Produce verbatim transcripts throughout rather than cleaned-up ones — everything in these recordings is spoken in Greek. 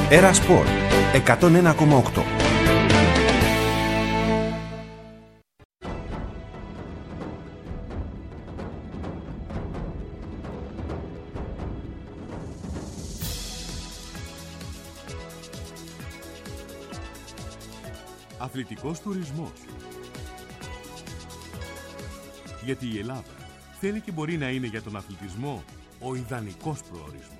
Έρα Σπορ εκατόν ένα κόμμα οκτώ. Αθλητικός τουρισμός. Γιατί η Ελλάδα θέλει και μπορεί να είναι για τον αθλητισμό ο ιδανικός προορισμός.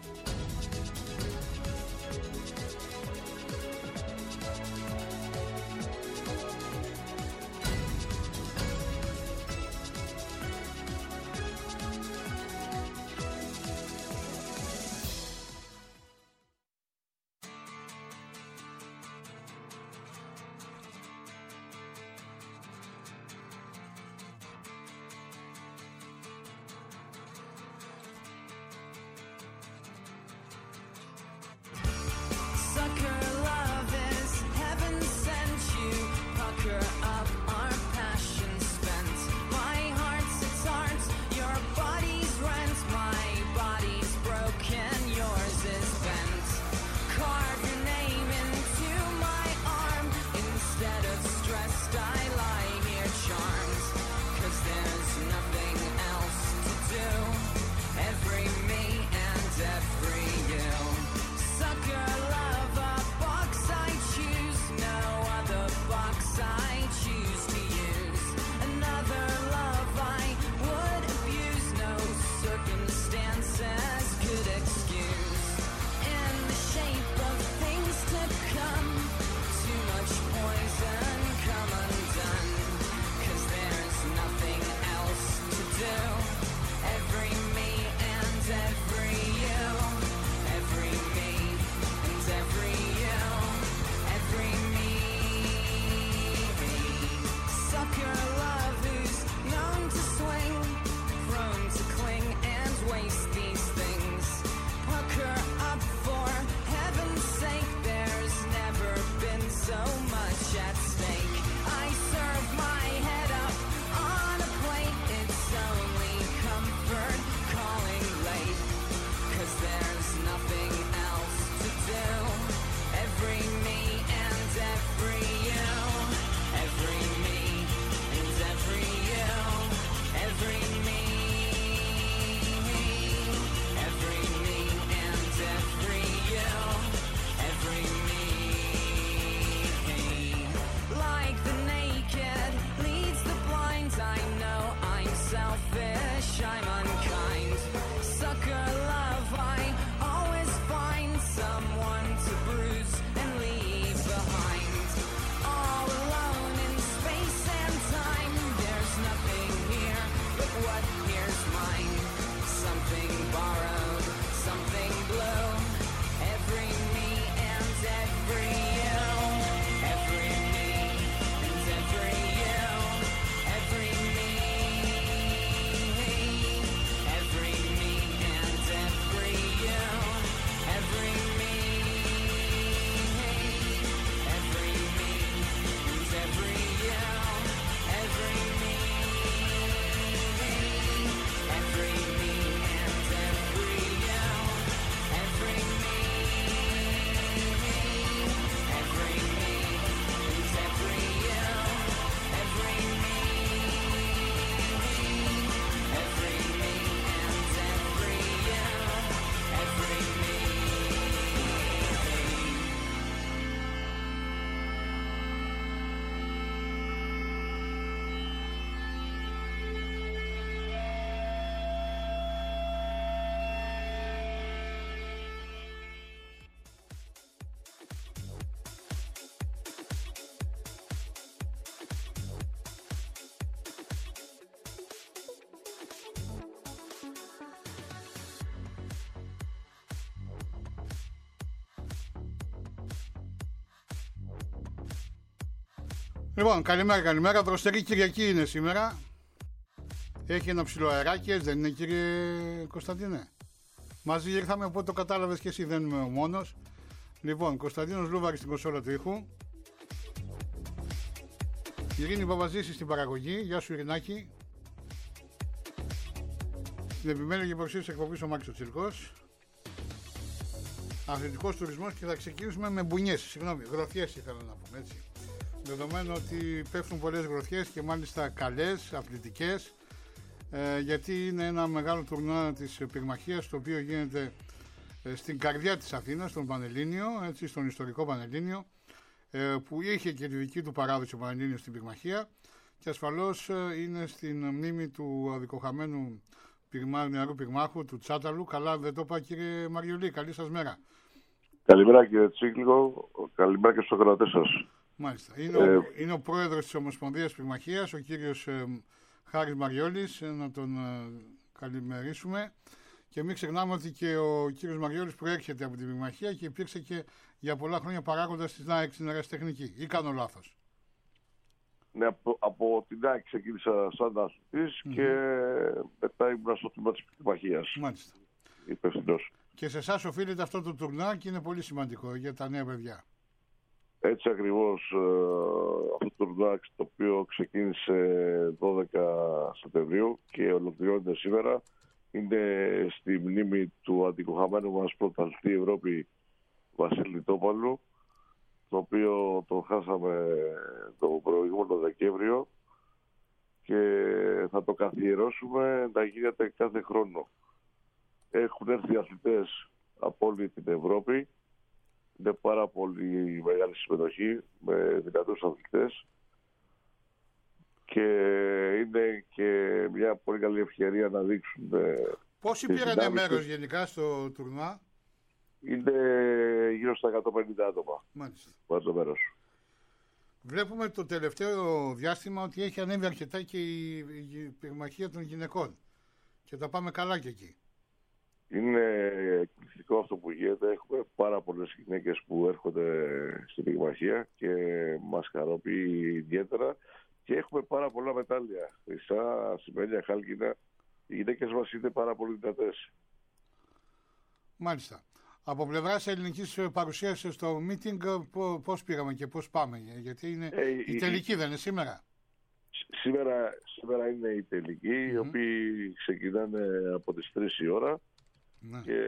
Λοιπόν, καλημέρα, καλημέρα. Δροσερή Κυριακή είναι σήμερα. Έχει ένα ψηλό αεράκι, δεν είναι, κύριε Κωνσταντίνε? Μαζί ήρθαμε, οπότε το κατάλαβες και εσύ, δεν είμαι ο μόνος. Λοιπόν, Κωνσταντίνος Λούβαρης στην κονσόλα του ήχου. Ειρήνη Παπαζήση στην παραγωγή. Γεια σου, Ειρηνάκη. Στην επιμέλεια και παρουσίαση εκπομπής ο Μάκης ο Τσιρκός. αθλητικός τουρισμός και θα ξεκινήσουμε με μπουνιές, συγγνώμη, γροθιές ήθελα να πούμε έτσι. Δεδομένου ότι πέφτουν πολλές γροθιές και μάλιστα καλές, αθλητικές, ε, γιατί είναι ένα μεγάλο τουρνουά της πυρμαχίας το οποίο γίνεται ε, στην καρδιά της Αθήνας, στον Πανελλήνιο, έτσι, στον ιστορικό Πανελλήνιο, ε, που είχε και τη δική του παράδοση ο Πανελλήνιος στην πυρμαχία και ασφαλώς ε, είναι στην μνήμη του αδικοχαμένου πυρμά, νεαρού πυρμάχου, του Τσάταλου. Καλά δεν το είπα κύριε Μαριολή, καλή σας μέρα. Καλημέρα κύριε Τσίκλικο, καλημέρα και στους ακροατές σας. Μάλιστα. Είναι, ε... ο, είναι ο πρόεδρος της Ομοσπονδίας Πυρμαχίας, ο κύριος ε, Χάρης Μαριόλης, ε, να τον ε, καλημερίσουμε. Και μην ξεχνάμε ότι και ο κύριος Μαριόλης προέρχεται από την Πυρμαχία και υπήρξε και για πολλά χρόνια παράγοντας της ΝΑΕΚ στην αεραστεχνική. Ή κάνω λάθος? Ναι, από, από την ΝΑΕΚ ξεκίνησα σαν αθλητής mm-hmm. και μετά ήμουν στο τμήμα της Πυρμαχίας. Μάλιστα. Υπευθυνός. Και σε εσάς οφείλεται αυτό το τουρνά και είναι πολύ σημαντικό για τα νέα παιδιά. Έτσι ακριβώς, αυτό το τουρνά το οποίο ξεκίνησε δώδεκα Σεπτεμβρίου και ολοκληρώνεται σήμερα είναι στη μνήμη του αντικοχαμένου μας πρωταθλητή Ευρώπη Βασίλη Τόπαλου, το οποίο το χάσαμε το προηγούμενο Δεκέμβριο και θα το καθιερώσουμε να γίνεται κάθε χρόνο. Έχουν έρθει αθλητές από όλη την Ευρώπη. Είναι πάρα πολύ μεγάλη συμμετοχή με δυνατούς αθλητές και είναι και μια πολύ καλή ευκαιρία να δείξουν. Πόσοι πήραν μέρος γενικά στο τουρνουά? Είναι γύρω στα εκατόν πενήντα άτομα. Μάλιστα. Βάζω μέρος. Βλέπουμε το τελευταίο διάστημα ότι έχει ανέβει αρκετά και η, η πυρμαχία των γυναικών και τα πάμε καλά και εκεί. Είναι εκπληκτικό αυτό που γίνεται. Έχουμε πάρα πολλές γυναίκες που έρχονται στην πυρμαχία και μας χαροποιεί ιδιαίτερα και έχουμε πάρα πολλά μετάλλια. Χρυσά, ασημένια, χάλκινα. Οι γυναίκες μας είναι πάρα πολύ δυνατές. Μάλιστα. Από πλευράς ελληνικής παρουσίας στο meeting πώς πήγαμε και πώς πάμε? Γιατί είναι ε, η, η τελική η... δεν είναι σήμερα? Σήμερα, σήμερα είναι η τελική, mm-hmm. οι οποίοι ξεκινάνε από τις τρεις η ώρα. Ναι. Και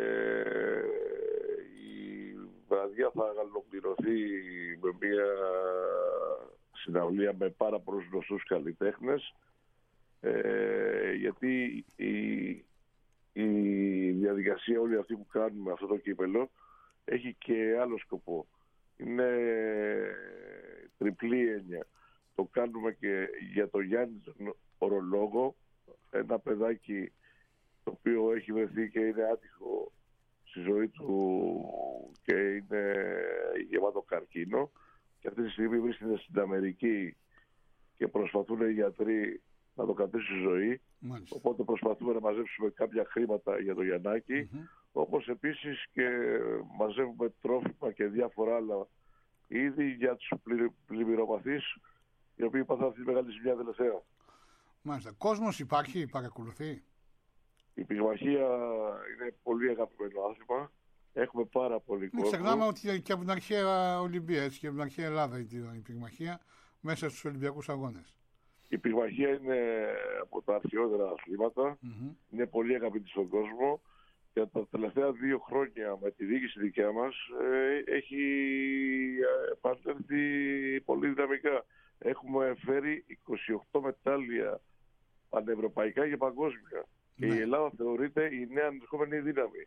η βραδιά θα ολοκληρωθεί με μια συναυλία με πάρα πολλούς γνωστούς καλλιτέχνες, ε, γιατί η, η διαδικασία όλη αυτή που κάνουμε αυτό το κύπελο έχει και άλλο σκοπό. Είναι τριπλή έννοια. Το κάνουμε και για το Γιάννη τον ορολόγο, ένα παιδάκι το οποίο έχει βρεθεί και είναι άτυχο στη ζωή του και είναι γεμάτο καρκίνο και αυτή τη στιγμή βρίσκεται στην Αμερική και προσπαθούν οι γιατροί να το κρατήσουν στη ζωή. Μάλιστα. Οπότε προσπαθούμε να μαζέψουμε κάποια χρήματα για το Γιαννάκη, mm-hmm. όπως επίσης και μαζεύουμε τρόφιμα και διάφορα άλλα είδη για τους πλημμυροπαθείς, οι οποίοι πάθαν αυτή τη μεγάλη ζημιά τελευταία. Μάλιστα. Κόσμος υπάρχει, παρακολουθεί? Η πυρμαχία είναι πολύ αγαπημένο άθλημα. Έχουμε πάρα πολύ κόσμο. Μην ξεχνάμε ότι και από την αρχαία Ολυμπία, έτσι, και από την αρχαία Ελλάδα ήταν η πυρμαχία μέσα στους Ολυμπιακούς Αγώνες. Η πυρμαχία είναι από τα αρχαιότερα αθλήματα. Mm-hmm. Είναι πολύ αγαπητή στον κόσμο. Και τα τελευταία δύο χρόνια με τη διοίκηση δικιά μας ε, έχει επανέλθει πολύ δυναμικά. Έχουμε φέρει είκοσι οκτώ μετάλλια πανευρωπαϊκά και παγκόσμια. Και ναι. Η Ελλάδα θεωρείται η νέα ανερχόμενη δύναμη.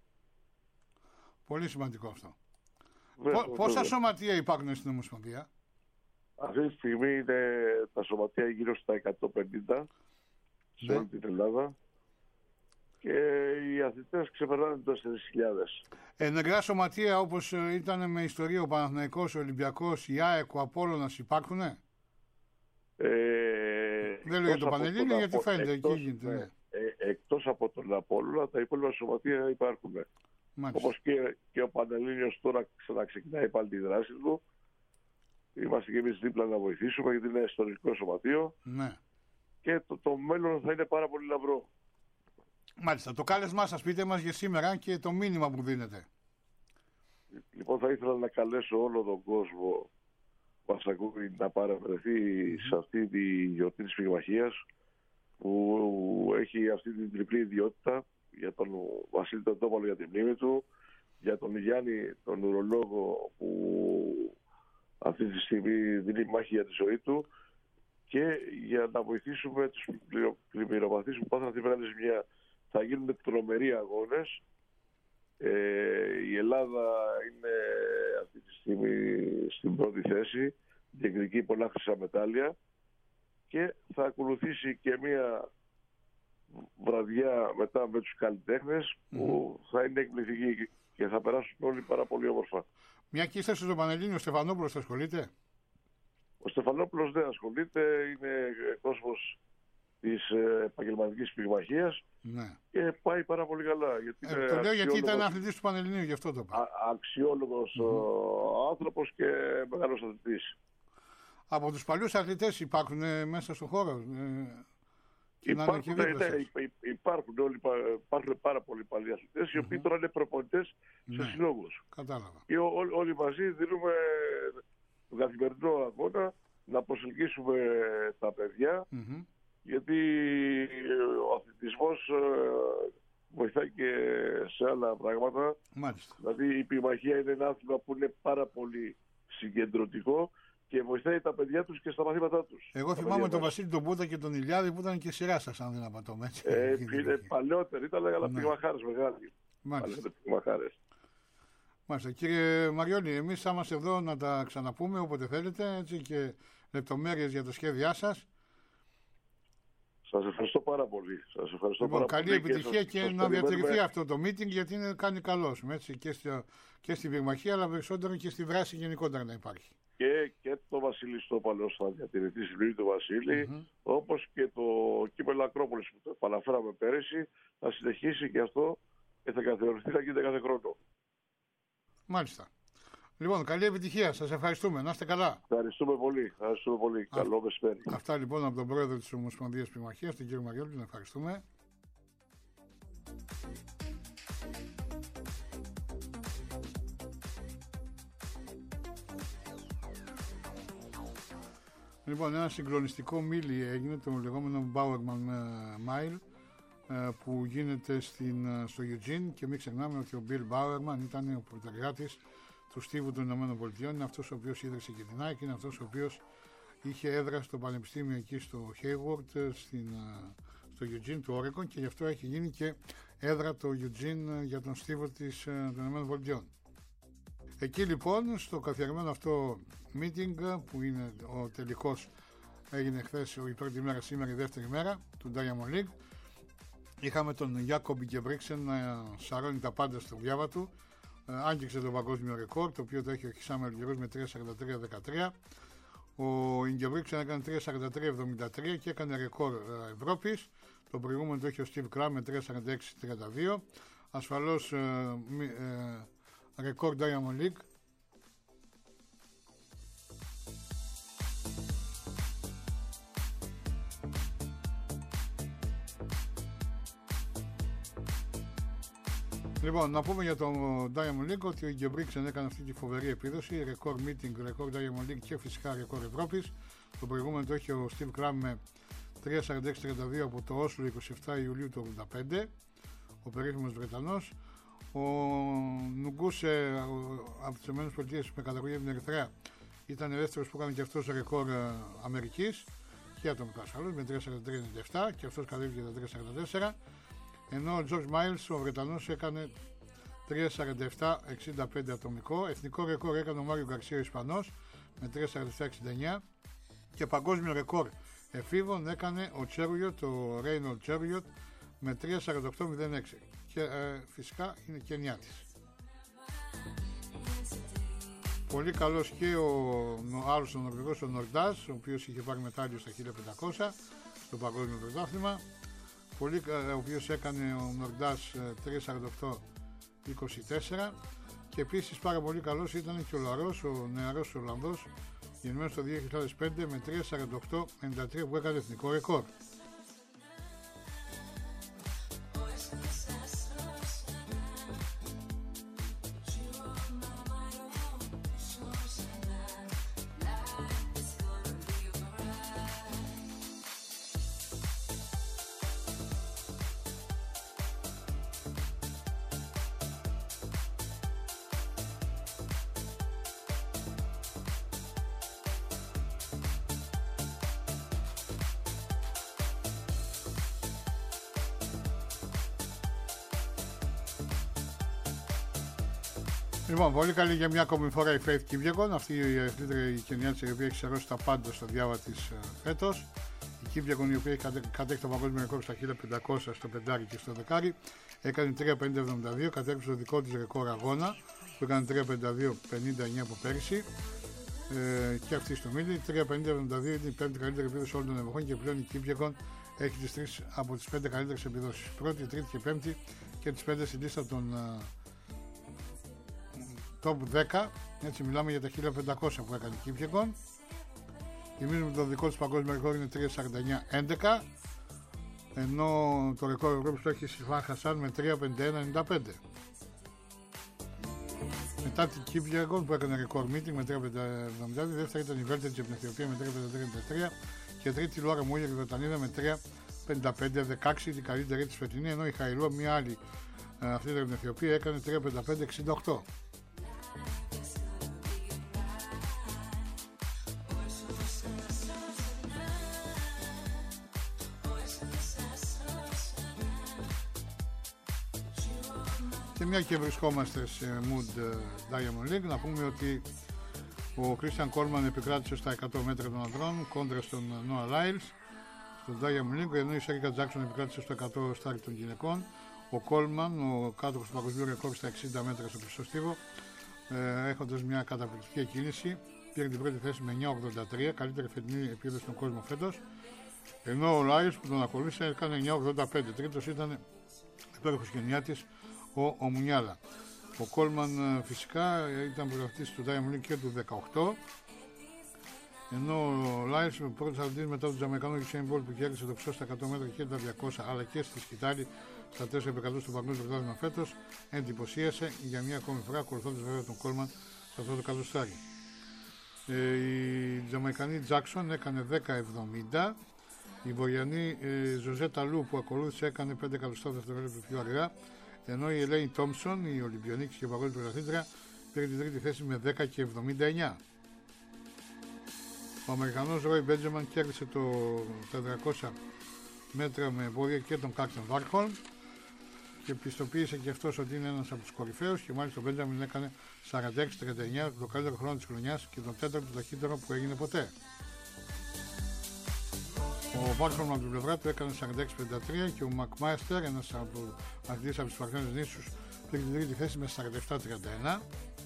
Πολύ σημαντικό αυτό. Βέβαια, Πό, πόσα βέβαια. σωματεία υπάρχουν στην Ομοσπονδία? Αυτή τη στιγμή είναι τα σωματεία γύρω στα εκατόν πενήντα σε ναι. όλη την Ελλάδα. Και οι αθλητές ξεπερνάνε το τέσσερις χιλιάδες. Ενεργά σωματεία όπως ήταν με ιστορία ο Παναθηναϊκός, ο Ολυμπιακός, η ΑΕΚ, ο Απόλλωνας υπάρχουνε? Ε, Δεν λέω για το Πανελλήνιο γιατί φαίνεται εκτός, εκεί γίνεται. Ναι. Ε, εκτός από τον Απόλλωνα τα υπόλοιπα σωματεία υπάρχουν. Όπως και, και ο Πανελλήνιος τώρα ξαναξεκινάει πάλι τη δράση του. Είμαστε και εμείς δίπλα να βοηθήσουμε γιατί είναι ιστορικό σωματείο. Ναι. Και το, το μέλλον θα είναι πάρα πολύ λαμπρό. Μάλιστα. Το κάλεσμά σας πείτε μας για σήμερα και το μήνυμα που δίνετε. Λοιπόν, θα ήθελα να καλέσω όλο τον κόσμο που μας ακούει να παρευρεθεί mm-hmm. σε αυτή τη γιορτή της πυρμαχίας που έχει αυτή την τριπλή ιδιότητα για τον Βασίλη τον Τόπαλο για τη μνήμη του, για τον Γιάννη, τον ουρολόγο, που αυτή τη στιγμή δίνει μάχη για τη ζωή του, και για να βοηθήσουμε τους πλημμυροπαθείς που πάθαν τη μεγάλη ζημιά. Θα γίνουν τρομεροί αγώνες. Ε, η Ελλάδα είναι αυτή τη στιγμή στην πρώτη θέση, διεκδικεί πολλά χρυσά μετάλλια, και θα ακολουθήσει και μια βραδιά μετά με τους καλλιτέχνες που mm. θα είναι εκπληκτική και θα περάσουν όλοι πάρα πολύ όμορφα. Μια και είστε στο Πανελλήνιο, ο Στεφανόπουλος ασχολείται? Ο Στεφανόπουλος δεν ασχολείται, είναι πρόσωπος της επαγγελματικής πυγμαχίας, ναι. και πάει πάρα πολύ καλά. Γιατί ε, το λέω γιατί ήταν αθλητής του Πανελληνίου, γι' αυτό το είπα. Αξιόλογος mm-hmm. άνθρωπος και μεγάλος αθλητής. Από τους παλιούς αθλητές υπάρχουν ε, μέσα στον χώρο? Ε, υπάρχουν, ναι, ναι, υπάρχουν, όλοι, υπάρχουν πάρα πολλοί παλιοί αθλητές, mm-hmm. οι οποίοι τώρα είναι προπονητές σε ναι. συλλόγους. Κατάλαβα. Και ό, ό, όλοι μαζί δίνουμε τον καθημερινό αγώνα να προσελκύσουμε τα παιδιά, mm-hmm. γιατί ο αθλητισμός ε, βοηθάει και σε άλλα πράγματα. Μάλιστα. Δηλαδή η πυγμαχία είναι ένα άθλημα που είναι πάρα πολύ συγκεντρωτικό και βοηθάει τα παιδιά τους και στα μαθήματά τους. Εγώ θυμάμαι τον Βασίλη τον Πούτα και τον Ηλιάδη που ήταν και σειρά σας, αν δεν απατώμε. Ε, είναι παλαιότεροι, ήταν αλλά ναι. πυγμαχάρες μεγάλοι. Μάλιστα. Πυγμαχάρες. Μάλιστα. Κύριε Μαριώνη, εμείς θα είμαστε εδώ να τα ξαναπούμε όποτε θέλετε, έτσι, και λεπτομέρειες για τα σχέδιά σας. Σας ευχαριστώ πάρα πολύ. Σας ευχαριστώ λοιπόν, πάρα καλή πολύ επιτυχία και, και, σας, να σας διατηρηθεί περιμένουμε... αυτό το meeting, γιατί είναι, κάνει καλός, έτσι, και, στη, και στην πυγμαχία, αλλά περισσότερο και στη δράση γενικότερα να υπάρχει. Και, και το Βασίλη Στόπαλος θα διατηρηθεί στη πλήρη του Βασίλη, mm-hmm. όπως και το κύπελλο Ακρόπολης που το επαναφέραμε πέρυσι, θα συνεχίσει και αυτό και θα καθιερωθεί, θα γίνεται κάθε χρόνο. Μάλιστα. Λοιπόν, καλή επιτυχία. Σας ευχαριστούμε. Να είστε καλά. Ευχαριστούμε πολύ. Ευχαριστούμε πολύ. Α, καλό μεσημέρι. Αυτά λοιπόν από τον πρόεδρο της Ομοσπονδίας Πυγμαχίας, τον κύριο Μαριόλη. Τον ευχαριστούμε. Λοιπόν, ένα συγκλονιστικό μίλι έγινε, το λεγόμενο Bowerman Mile, που γίνεται στην, στο Eugene, και μην ξεχνάμε ότι ο Bill Bowerman ήταν ο πρωτεργάτης του στίβου των Ηνωμένων Πολιτειών, είναι αυτός ο οποίος ίδρυσε και την Nike, είναι αυτός ο οποίος είχε έδρα στο πανεπιστήμιο εκεί στο Hayward, στην, στο Eugene του Oregon, και γι' αυτό έχει γίνει και έδρα το Eugene για τον στίβο της, των Ηνωμένων Πολιτειών. Εκεί λοιπόν στο καθιερωμένο αυτό meeting, που είναι ο τελικός, έγινε χθες η πρώτη μέρα, σήμερα η δεύτερη μέρα του Diamond League, είχαμε τον Γιάκομπι Γκεμπρίξεν να σαρώνει τα πάντα στο διάβα του. Άγγιξε το παγκόσμιο ρεκόρ, το οποίο το έχει ο Χισάμ Ελγερούς με τρία σαράντα τρία δεκατρία. Ο Γκεμπρίξεν έκανε τρία σαράντα τρία εβδομήντα τρία και έκανε ρεκόρ Ευρώπης. Το προηγούμενο το έχει ο Στιβ Κραμ με τρία σαράντα έξι τριάντα δύο. Ασφαλώς ε, ε, ρεκόρ Diamond League. Λοιπόν, να πούμε για το Diamond League ότι ο Γκεμπρίξεν έκανε αυτή τη φοβερή επίδοση, ρεκόρ meeting, ρεκόρ Diamond League και φυσικά ρεκόρ Ευρώπης. Το προηγούμενο το έχει ο Steve Cram με τρία σαράντα έξι τριάντα δύο από το Όσλο είκοσι επτά Ιουλίου του ογδόντα πέντε, ο περίφημος Βρετανός. Ο Νουγκούσε από τις ΗΠΑ με καταγωγή από την Ερυθρέα ήταν δεύτερος που έκανε και αυτός ρεκόρ Αμερικής και ατομικά ασφαλώς με τρία σαράντα τρία ενενήντα επτά, και αυτός κατέβηκε τα τρία σαράντα τέσσερα. Ενώ ο George Miles, ο Βρετανός, έκανε τρία σαράντα επτά εξήντα πέντε ατομικό. Εθνικό ρεκόρ έκανε ο Μάριο Γκαρσία ο Ισπανός με τρία σαράντα επτά εξήντα εννέα, και παγκόσμιο ρεκόρ εφήβων έκανε ο Chariot, το Reynold Chariot, με τρία σαράντα οκτώ μηδέν έξι, και ε, φυσικά είναι και νιάτης. Πολύ καλός και ο, ο άλλος ο Νορβηγός, ο Νορντάς, ο οποίος είχε πάρει μετάλλιο στα χίλια πεντακόσια στο παγκόσμιο πρωτάθλημα. Πολύ, ο οποίος έκανε ο Νορντάς τρία σαράντα οκτώ είκοσι τέσσερα, και επίσης πάρα πολύ καλός ήταν και ο Λαρός, ο νεαρός Ολλανδός, γεννημένος το δύο χιλιάδες πέντε με τρία σαράντα οκτώ ενενήντα τρία, που έκανε εθνικό ρεκόρ. Λοιπόν, πολύ καλή για μια ακόμη φορά η Faith Kipyegon. Αυτή η αθλήτρια η Κενιάτισσα, η οποία έχει σαρώσει τα πάντα στο διάβα της φέτος. Η Kipyegon, η οποία έχει κατέχει το παγκόσμιο ρεκόρ στα χίλια πεντακόσια, στο πεντάρι και στο δεκάρι, έκανε τρία πενήντα εβδομήντα δύο, κατέκτησε το δικό της ρεκόρ αγώνα που έκανε τρία πενήντα δύο πενήντα εννέα από πέρυσι. Ε, και αυτή στο μίλι. τρία πενήντα εβδομήντα δύο είναι η πέμπτη καλύτερη επίδοση όλων των εποχών και πλέον η Kipyegon έχει τις τρεις από τις πέντε καλύτερες επιδόσεις. Πρώτη, τρίτη και πέμπτη και τις πέντε στη λίστα των uh, top δέκα. Έτσι μιλάμε για τα χίλια πεντακόσια που έκανε η Kipyegon. Θυμίζουμε το δικό της παγκόσμιο ρεκόρ είναι τρία σαράντα εννέα έντεκα, ενώ το ρεκόρ Ευρώπης το έχει η Σιφάν Χασάν με τρία πενήντα ένα ενενήντα πέντε. Μετά την Kipyegon που έκανε ρεκόρ meeting με τρία εβδομήντα δύο, δεύτερη ήταν η Βέλτετζ από την Αιθιοπία με τρία πενήντα τρία ενενήντα τρία και τρίτη η Λόρα Μούλερ η Βρετανίδα με τρία πενήντα πέντε δεκαέξι, την καλύτερη της φετινή, ενώ η Χαϊλούα, μια άλλη αυτή από την Αιθιοπία, έκανε τρία πενήντα πέντε εξήντα οκτώ. Και μια και βρισκόμαστε σε Mood Diamond League, να πούμε ότι ο Christian Coleman επικράτησε στα εκατό μέτρα των ανδρών κόντρα στον Noah Lyles στο Diamond League, ενώ η Σέρικα Jackson επικράτησε στο εκατό στάρι των γυναικών. Ο Coleman, ο κάτοχος του παγκοσμίου ρεκόρ στα εξήντα μέτρα στο πιστό στίβο, ε, έχοντας μια καταπληκτική εκκίνηση, πήρε την πρώτη θέση με εννιά ογδόντα τρία, καλύτερη φετινή επίδοση στον κόσμο φέτος, ενώ ο Lyles που τον ακολούθησε έκανε εννιά ογδόντα πέντε, τρίτος ήταν υπέροχος Κενιάτης ο Ομουνιάλα. Ο Κόλμαν φυσικά ήταν πρωταθλητής του Diamond League και του δεκαοκτώ, ενώ ο Λάις πρώτος αθλητής μετά τον Τζαμαϊκανό Usain Bolt που κέρδισε το ψώ στα εκατό μέτρα και τα διακόσια, αλλά και στη σκητάλη στα τέσσερα επί εκατό στο παγκόσμιο πρωτάθλημα φέτος, εντυπωσίασε για μια ακόμη φορά, ακολουθώντας βέβαια τον Κόλμαν σε αυτό το κατοστάρι. Ε, η Τζαμαϊκανή Τζάκσον έκανε δέκα εβδομήντα, η Βορειανή ε, Ζωζέτα Λου που ακολούθησε έκανε πέντε εκατοστά δευτερόλεπτα πιο αργά, ενώ η Ελέιν Τόμψον, η Ολυμπιονίκη και παγκόσμια πρωταθλήτρια, πήρε την τρίτη θέση με δέκα και εβδομήντα εννέα. Ο Αμερικανός Ρόι Μπέντζεμαν κέρδισε το τετρακόσια μέτρα με πόδια και τον Κάρτεν Βάρχολμ και πιστοποίησε και αυτός ότι είναι ένας από τους κορυφαίους, και μάλιστα ο Μπέντζεμαν έκανε σαράντα έξι τριάντα εννέα, το καλύτερο χρόνο της χρονιάς και τον τέταρτο ταχύτερο που έγινε ποτέ. Ο Βάρχολμ από την πλευρά του έκανε σαράντα έξι πενήντα τρία και ο Μακμάιστερ, ένας από αθλητής από τις Παρθένες νήσους, πήρε την τρίτη θέση με σαράντα επτά τριάντα ένα.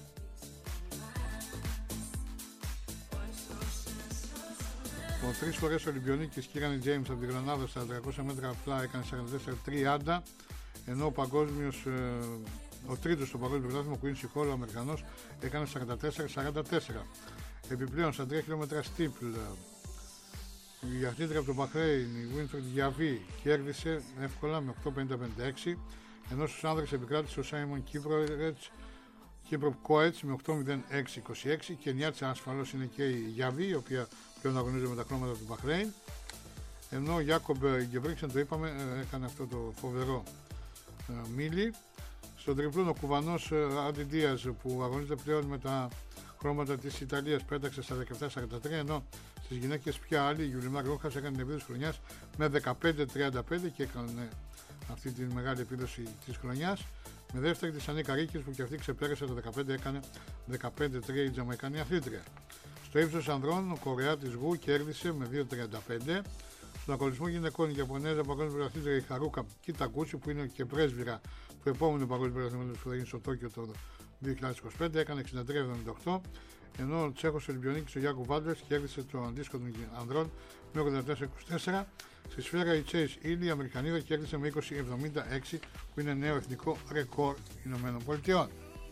Ο τρεις φορές Ολυμπιονίκης Κίραν Τζέιμς από την Γρανάδα στα τριακόσια μέτρα απλά έκανε σαράντα τέσσερα τριάντα, ενώ ο παγκόσμιος, ο τρίτος στο παγκόσμιο πρωτάθλημα, ο Κουίνσι Χόλ, ο Αμερικανός, έκανε σαράντα τέσσερα σαράντα τέσσερα. Επιπλέον στα τρία χιλιόμετρα στίπλ, η αθλήτρια από το Μπαχρέιν, η Winfred Γιαβή, κέρδισε εύκολα με οκτώ πενήντα πενήντα έξι, ενώ στους άνδρες επικράτησε ο Σάιμον Κίμπροπ Κόετς με οκτώ μηδέν έξι είκοσι έξι, και νιάτσα ασφαλώς είναι και η Γιαβή, η οποία πλέον αγωνίζεται με τα χρώματα του Μπαχρέιν, ενώ ο Γιάκομπ Γκεβρίξεν, το είπαμε, έκανε αυτό το φοβερό ε, μίλι. Στον τριπλούν ο Κουβανός Άντι Ντίας, που αγωνίζεται πλέον με τα χρώματα της Ιταλίας, πέταξε στα δεκαεπτά σαράντα τρία, ενώ στις γυναίκες πια άλλη, η Γιουλιμάρ Ρόχας, έκανε την επίδοση χρονιάς με δεκαπέντε τριάντα πέντε και έκανε αυτή τη μεγάλη επίδοση της χρονιάς. Με δεύτερη της Ανίκα Ρίκης, που και αυτή ξεπέρασε το δεκαπέντε, έκανε δεκαπέντε τρία η Τζαμαϊκανή αθλήτρια. Στο ύψος ανδρών, ο Κορεάτης Γου κέρδισε με δύο τριάντα πέντε. Στον αγωνισμό γυναικών, η Ιαπωνέζα παγκόσμια πρωταθλήτρια η Χαρούκα Κιταγκούτσι, που είναι και πρέσβυρα του επόμενου παγκόσμιου πρωταθλήματος που θα γίνει στο Τόκιο το δύο χιλιάδες είκοσι πέντε, έκανε εξήντα τρία εβδομήντα οκτώ, ενώ ο Τσέχος Ολυμπιονίκης ο Γιάκου Βάντλερς κέρδισε το αντίστοιχο των ανδρών με ογδόντα τέσσερα είκοσι τέσσερα. Στη σφαίρα η Chase Ely, η Αμερικανίδα, κέρδισε με είκοσι εβδομήντα έξι, που είναι νέο εθνικό ρεκόρ Ηνωμένων Πολιτειών.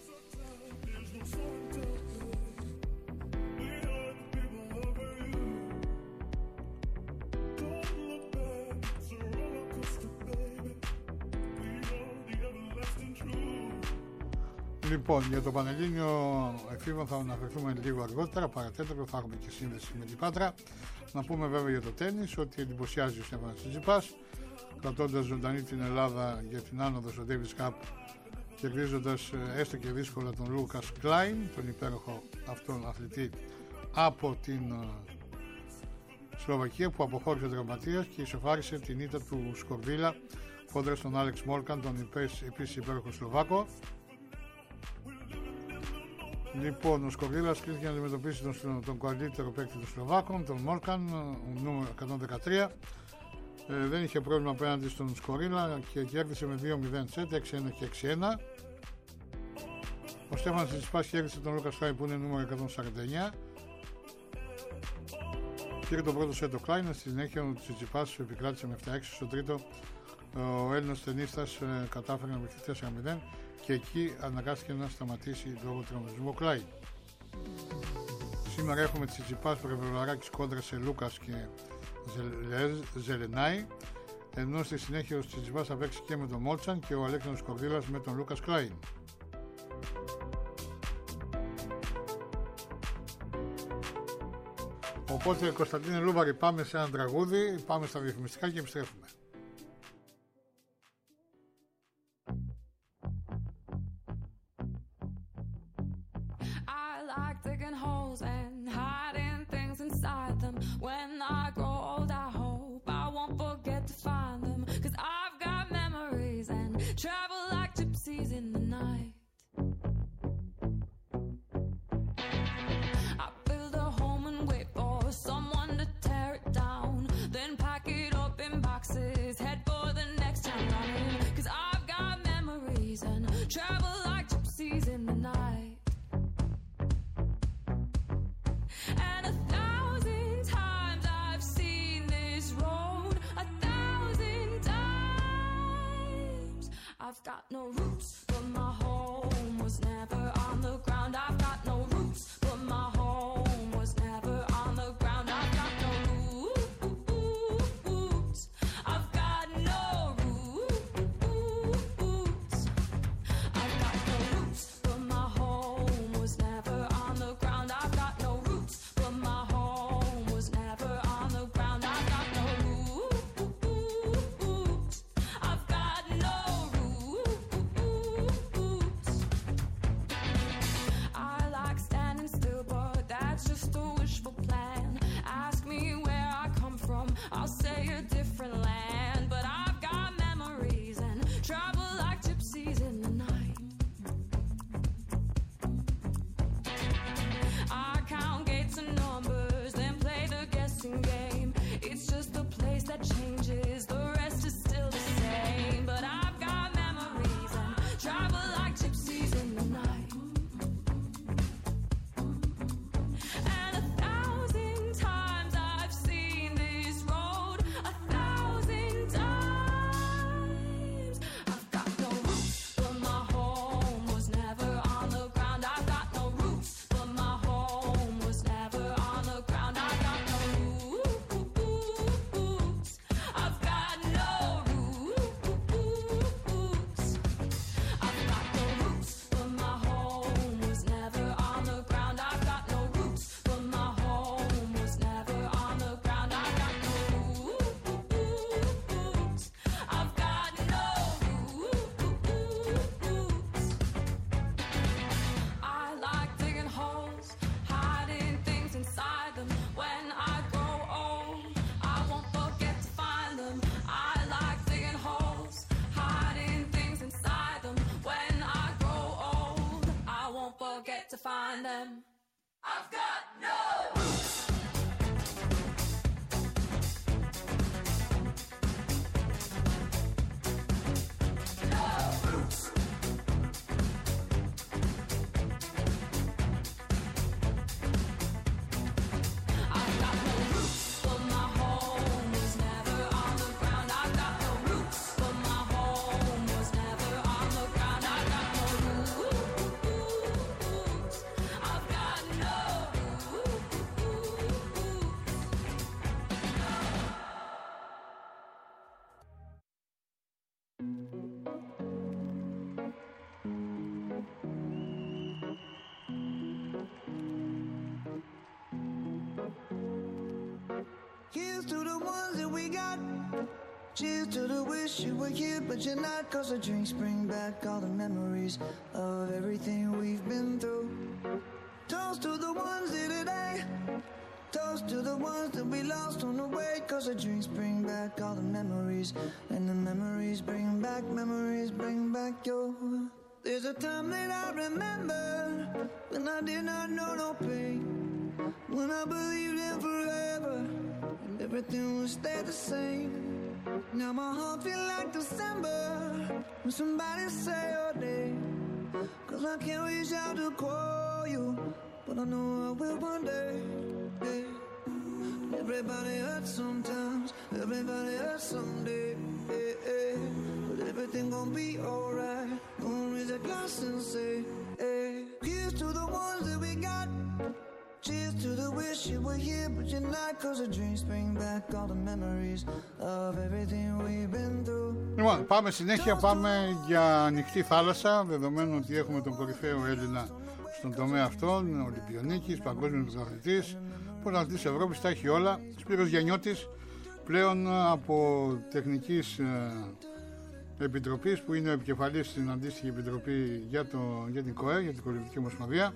Λοιπόν, για το Πανελλήνιο εφήβων θα αναφερθούμε λίγο αργότερα, παρατέταρτο, θα έχουμε και σύνδεση με την Πάτρα. Να πούμε βέβαια για το τένις ότι εντυπωσιάζει ο Στέφανος Τσιτσιπάς, κρατώντας ζωντανή την Ελλάδα για την άνοδο στο Davis Cup, κερδίζοντας έστω και δύσκολα τον Λούκας Κλάιν, τον υπέροχο αυτόν αθλητή από την Σλοβακία, που αποχώρησε τραυματίας και ισοφάρισε την ήττα του Σκορδίλα κόντρα στον Άλεξ Μόλκαν, τον επίσης υπέροχο Σλοβάκο. Λοιπόν, ο Σκορδίλας κλείθηκε να αντιμετωπίσει τον, τον καλύτερο παίκτη των Σλοβάκων, τον Μόρκαν, νούμερο εκατόν δεκατρία. Ε, δεν είχε πρόβλημα απέναντι στον Σκορίλα και κέρδισε με δύο μηδέν σετ, έξι ένα και έξι ένα. Ο Στέφανος Τσιτσιπάς κέρδισε τον Λούκας Κλάιν που είναι νούμερο εκατόν σαράντα εννιά. Πήρε το πρώτο σετ ο Κλάιν, στη συνέχεια ο Τσιτσιπάς επικράτησε με επτά έξι. Στο τρίτο ο Έλληνας ταινίστας ε, κατάφερε να βρεθεί τέσσερα μηδέν και εκεί αναγκάστηκε να σταματήσει λόγω τραυματισμού ο Κλάιν. Σήμερα έχουμε Τσιτσιπάς, Πρεβολαράκης κόντρα σε Λούκας και Ζελενάη, ενώ στη συνέχεια ο Τσιτσιπάς θα παίξει και με τον Μόλτσαν και ο Αλέξανδρος Κορδίλας με τον Λούκας Κλάιν. Οπότε Κωνσταντίνε Λούβαρη, πάμε σε ένα τραγούδι, πάμε στα διαφημιστικά και επιστρέφουμε. I've got no roots, but my home was never on the ground. I've got no roots, but my home was never on the ground. I've got no roots. I've got no roots. I've got no roots, but my home was never on the ground. I've got no roots, but my home was never on the ground. I've got no roots. I've got no just a wishful plan. Ask me where I come from, I'll say a different land. But I've got memories and travel like gypsies in the night. I count gates and numbers, then play the guessing game. It's just a place that changes, the rest is still the same. But I've got memories and travel like gypsies in the night. To find them, I've got no roots. No roots. I've got no roots, but my home was never on the ground. I've got no roots, but my home was never on the ground. I've got no roots. I've got no Here's to the ones that we got. Cheers to the wish you were here, but you're not. Cause the drinks bring back all the memories of everything we've been through. Toast to the ones here today. Toast to the ones that we lost on the way. Cause the drinks bring back all the memories. And the memories bring back, memories bring back your There's a time that I remember when I did not know no pain, when I believed in forever and everything would stay the same. Now my heart feel like December when somebody say your name, 'cause I can't reach out to call you, but I know I will one day. Hey. Everybody hurts sometimes, everybody hurts someday. Hey, hey. But everything gon' be alright. Gonna raise a glass and say, hey. Here's to the ones that we got. Cheers to the wish you were here, but you're not, 'cause the dreams bring back all the memories of everything we've been through. Λοιπόν, πάμε συνέχεια, πάμε για ανοιχτή θάλασσα, δεδομένου ότι έχουμε τον κορυφαίο Έλληνα στον τομέα αυτόν, Ολυμπιονίκης, παγκόσμιος πρωταθλητής, πρωταθλητής Ευρώπης, τα έχει όλα. Σπύρος Γιαννιώτης, πλέον από τεχνικής επιτροπής, που είναι ο επικεφαλής στην αντίστοιχη επιτροπή για, το, για την ΚΟΕ, για την Κολυμπική Ομοσπονδία.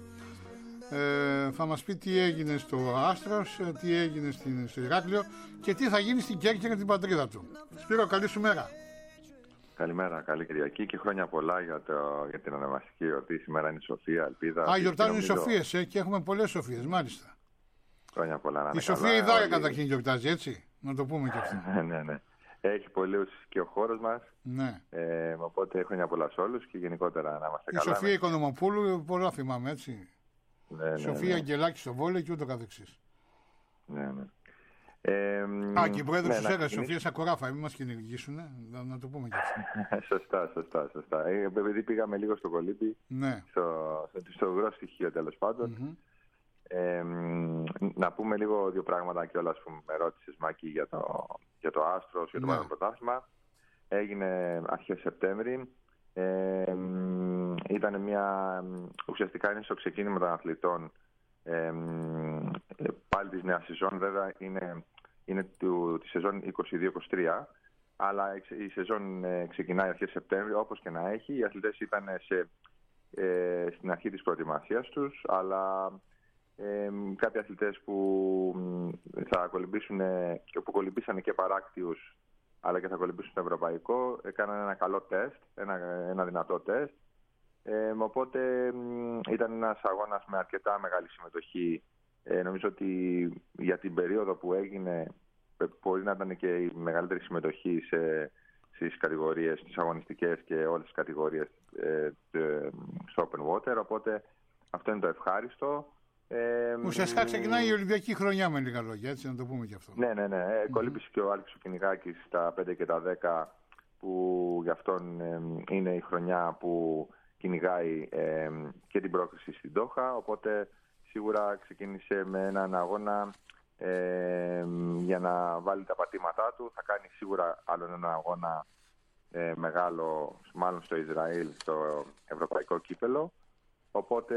Ε, θα μας πει τι έγινε στο Άστρος, τι έγινε στην, στο Ηράκλειο και τι θα γίνει στην Κέρκυρα, την πατρίδα του. Σπύρο, καλή σου μέρα. Καλημέρα, καλή Κυριακή και χρόνια πολλά για, το, για την ονομαστική γιορτή. Σήμερα είναι η Σοφία, Ελπίδα. Α, γιορτάζουν οι Σοφίες, ε, και έχουμε πολλές Σοφίες, μάλιστα. Χρόνια πολλά, να είναι η Σοφία Ιδάια καταρχήν γιορτάζει, έτσι, να το πούμε και αυτό. ναι, ναι. Έχει πολλούς και ο χώρος μας. Ναι. Ε, οπότε χρόνια πολλά σε όλους και γενικότερα να είμαστε η καλά. Η Σοφία Οικονομοπούλου, πολλά θυμάμαι, έτσι. Ναι, ναι, Σοφία ναι. Αγγελάκη στο βόλεϊ και ούτω καθεξής. Ναι, ναι. Ε, Α, και η πρόεδρος ναι, της ΕΓΑ, Σοφία Σακοράφα, μην μας κυνηγήσουν, να, να το πούμε και αυτό. σωστά, σωστά, σωστά. Ε, επειδή πήγαμε λίγο στο κολύμπι, ναι. στο, στο, στο γρό στοιχείο τέλος πάντων. Mm-hmm. Ε, να πούμε λίγο δύο πράγματα κιόλας που με ρώτησες, Μάκη, για το, για το Άστρος, για το ναι. πρωτάθλημα. Έγινε αρχές Σεπτέμβρη. Ε, ήταν μια, ουσιαστικά είναι στο ξεκίνημα των αθλητών ε, πάλι της νέας σεζόν. Βέβαια είναι, είναι του, τη σεζόν είκοσι δύο είκοσι τρία, αλλά η σεζόν ε, ξεκινάει αρχές Σεπτέμβρη. Όπως και να έχει, οι αθλητές ήταν σε, ε, στην αρχή της προετοιμασίας τους, αλλά ε, κάποιοι αθλητές που θα κολυμπήσουν και που κολυμπήσανε και παράκτιους αλλά και θα κολυμπήσουν στο ευρωπαϊκό, έκαναν ένα καλό τεστ, ένα, ένα δυνατό τεστ. Ε, οπότε ήταν ένας αγώνας με αρκετά μεγάλη συμμετοχή. Ε, νομίζω ότι για την περίοδο που έγινε μπορεί να ήταν και η μεγαλύτερη συμμετοχή σε, στις κατηγορίες, στις αγωνιστικές και όλες τις κατηγορίες ε, στο Open Water. Οπότε αυτό είναι το ευχάριστο. Ε, Ουσιαστικά ξεκινάει η Ολυμπιακή χρονιά με λίγα λόγια, έτσι να το πούμε και αυτό. Ναι, ναι, ναι. Mm-hmm. Κολύμπησε και ο Άλκης ο Κυνηγάκης στα πέντε και τα δέκα, που γι' αυτόν ε, είναι η χρονιά που κυνηγάει ε, και την πρόκριση στην Ντόχα. Οπότε σίγουρα ξεκίνησε με έναν αγώνα ε, για να βάλει τα πατήματά του. Θα κάνει σίγουρα άλλο ένα αγώνα ε, μεγάλο, μάλλον στο Ισραήλ, στο ευρωπαϊκό κύπελο. Οπότε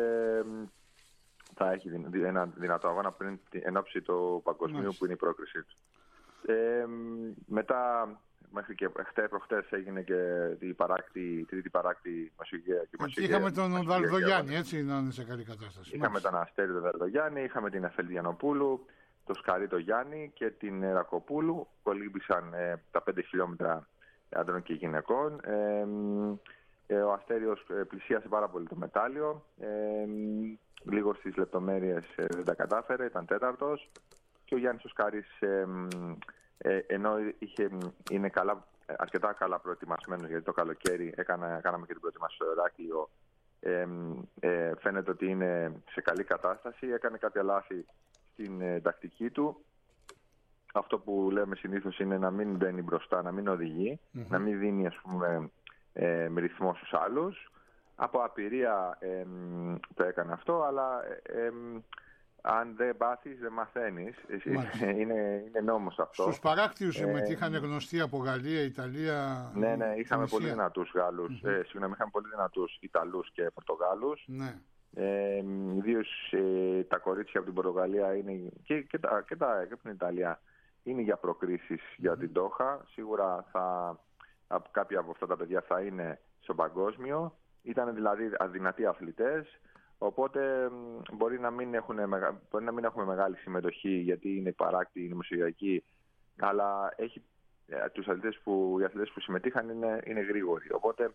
θα έχει ένα δυνατό αγώνα πριν εν ώψη του παγκοσμίου, που είναι η πρόκρισή του. Ε, μετά, μέχρι και χτες προχτές, έγινε και η παράκτη, τρίτη παράκτη Μεσογειακή. Είχαμε τον Δαλδογιάννη, έτσι, να είναι σε καλή κατάσταση. Είχαμε Μάλιστα. τον Αστέρι τον Δαλδογιάννη, είχαμε την Αφελδιανοπούλου, τον Σκαρί τον Γιάννη και την Ρακοπούλου. Κολύμπησαν ε, τα πέντε χιλιόμετρα άντρων και γυναικών. Ε, ε, ο Αστέριος ε, πλησίασε πάρα πολύ το μετάλλιο. Ε, Λίγο στις λεπτομέρειες ε, δεν τα κατάφερε, ήταν τέταρτος. Και ο Γιάννης ο Σκάρης, ε, ε, ενώ είχε, είναι καλά, αρκετά καλά προετοιμασμένος, γιατί το καλοκαίρι έκανα, κάναμε και την προετοιμασία στο Ηράκλειο, ε, ε, φαίνεται ότι είναι σε καλή κατάσταση. Έκανε κάποια λάθη στην ε, τακτική του. Αυτό που λέμε συνήθως είναι να μην μπαίνει μπροστά, να μην οδηγεί, mm-hmm. να μην δίνει, ας πούμε, ε, με ρυθμό στους άλλους. Από απειρία ε, το έκανε αυτό, αλλά ε, ε, αν δεν πάθεις δεν μαθαίνεις. είναι, είναι νόμος αυτό. Στους παράκτιους συμμετείχαν ε, γνωστοί από Γαλλία, Ιταλία. Ναι, ναι, είχαμε Τινησία. πολύ δυνατούς Γάλλους. Mm-hmm. Ε, συγγνώμη, είχαμε πολύ δυνατούς Ιταλούς και Πορτογάλους. Ναι. Ε, ιδίως ε, τα κορίτσια από την Πορτογαλία είναι, και, και, τα, και, τα, και από την Ιταλία είναι για προκρίσεις mm-hmm. για την Ντόχα. Σίγουρα θα, κάποια από αυτά τα παιδιά θα είναι στο παγκόσμιο. Ήταν δηλαδή αδυνατοί αθλητές, οπότε μπορεί να μην, έχουν, μπορεί να μην έχουμε μεγάλη συμμετοχή, γιατί είναι παράκτη, είναι μεσογειακή, αλλά έχει, τους αθλητές που, οι αθλητές που συμμετείχαν είναι, είναι γρήγοροι. Οπότε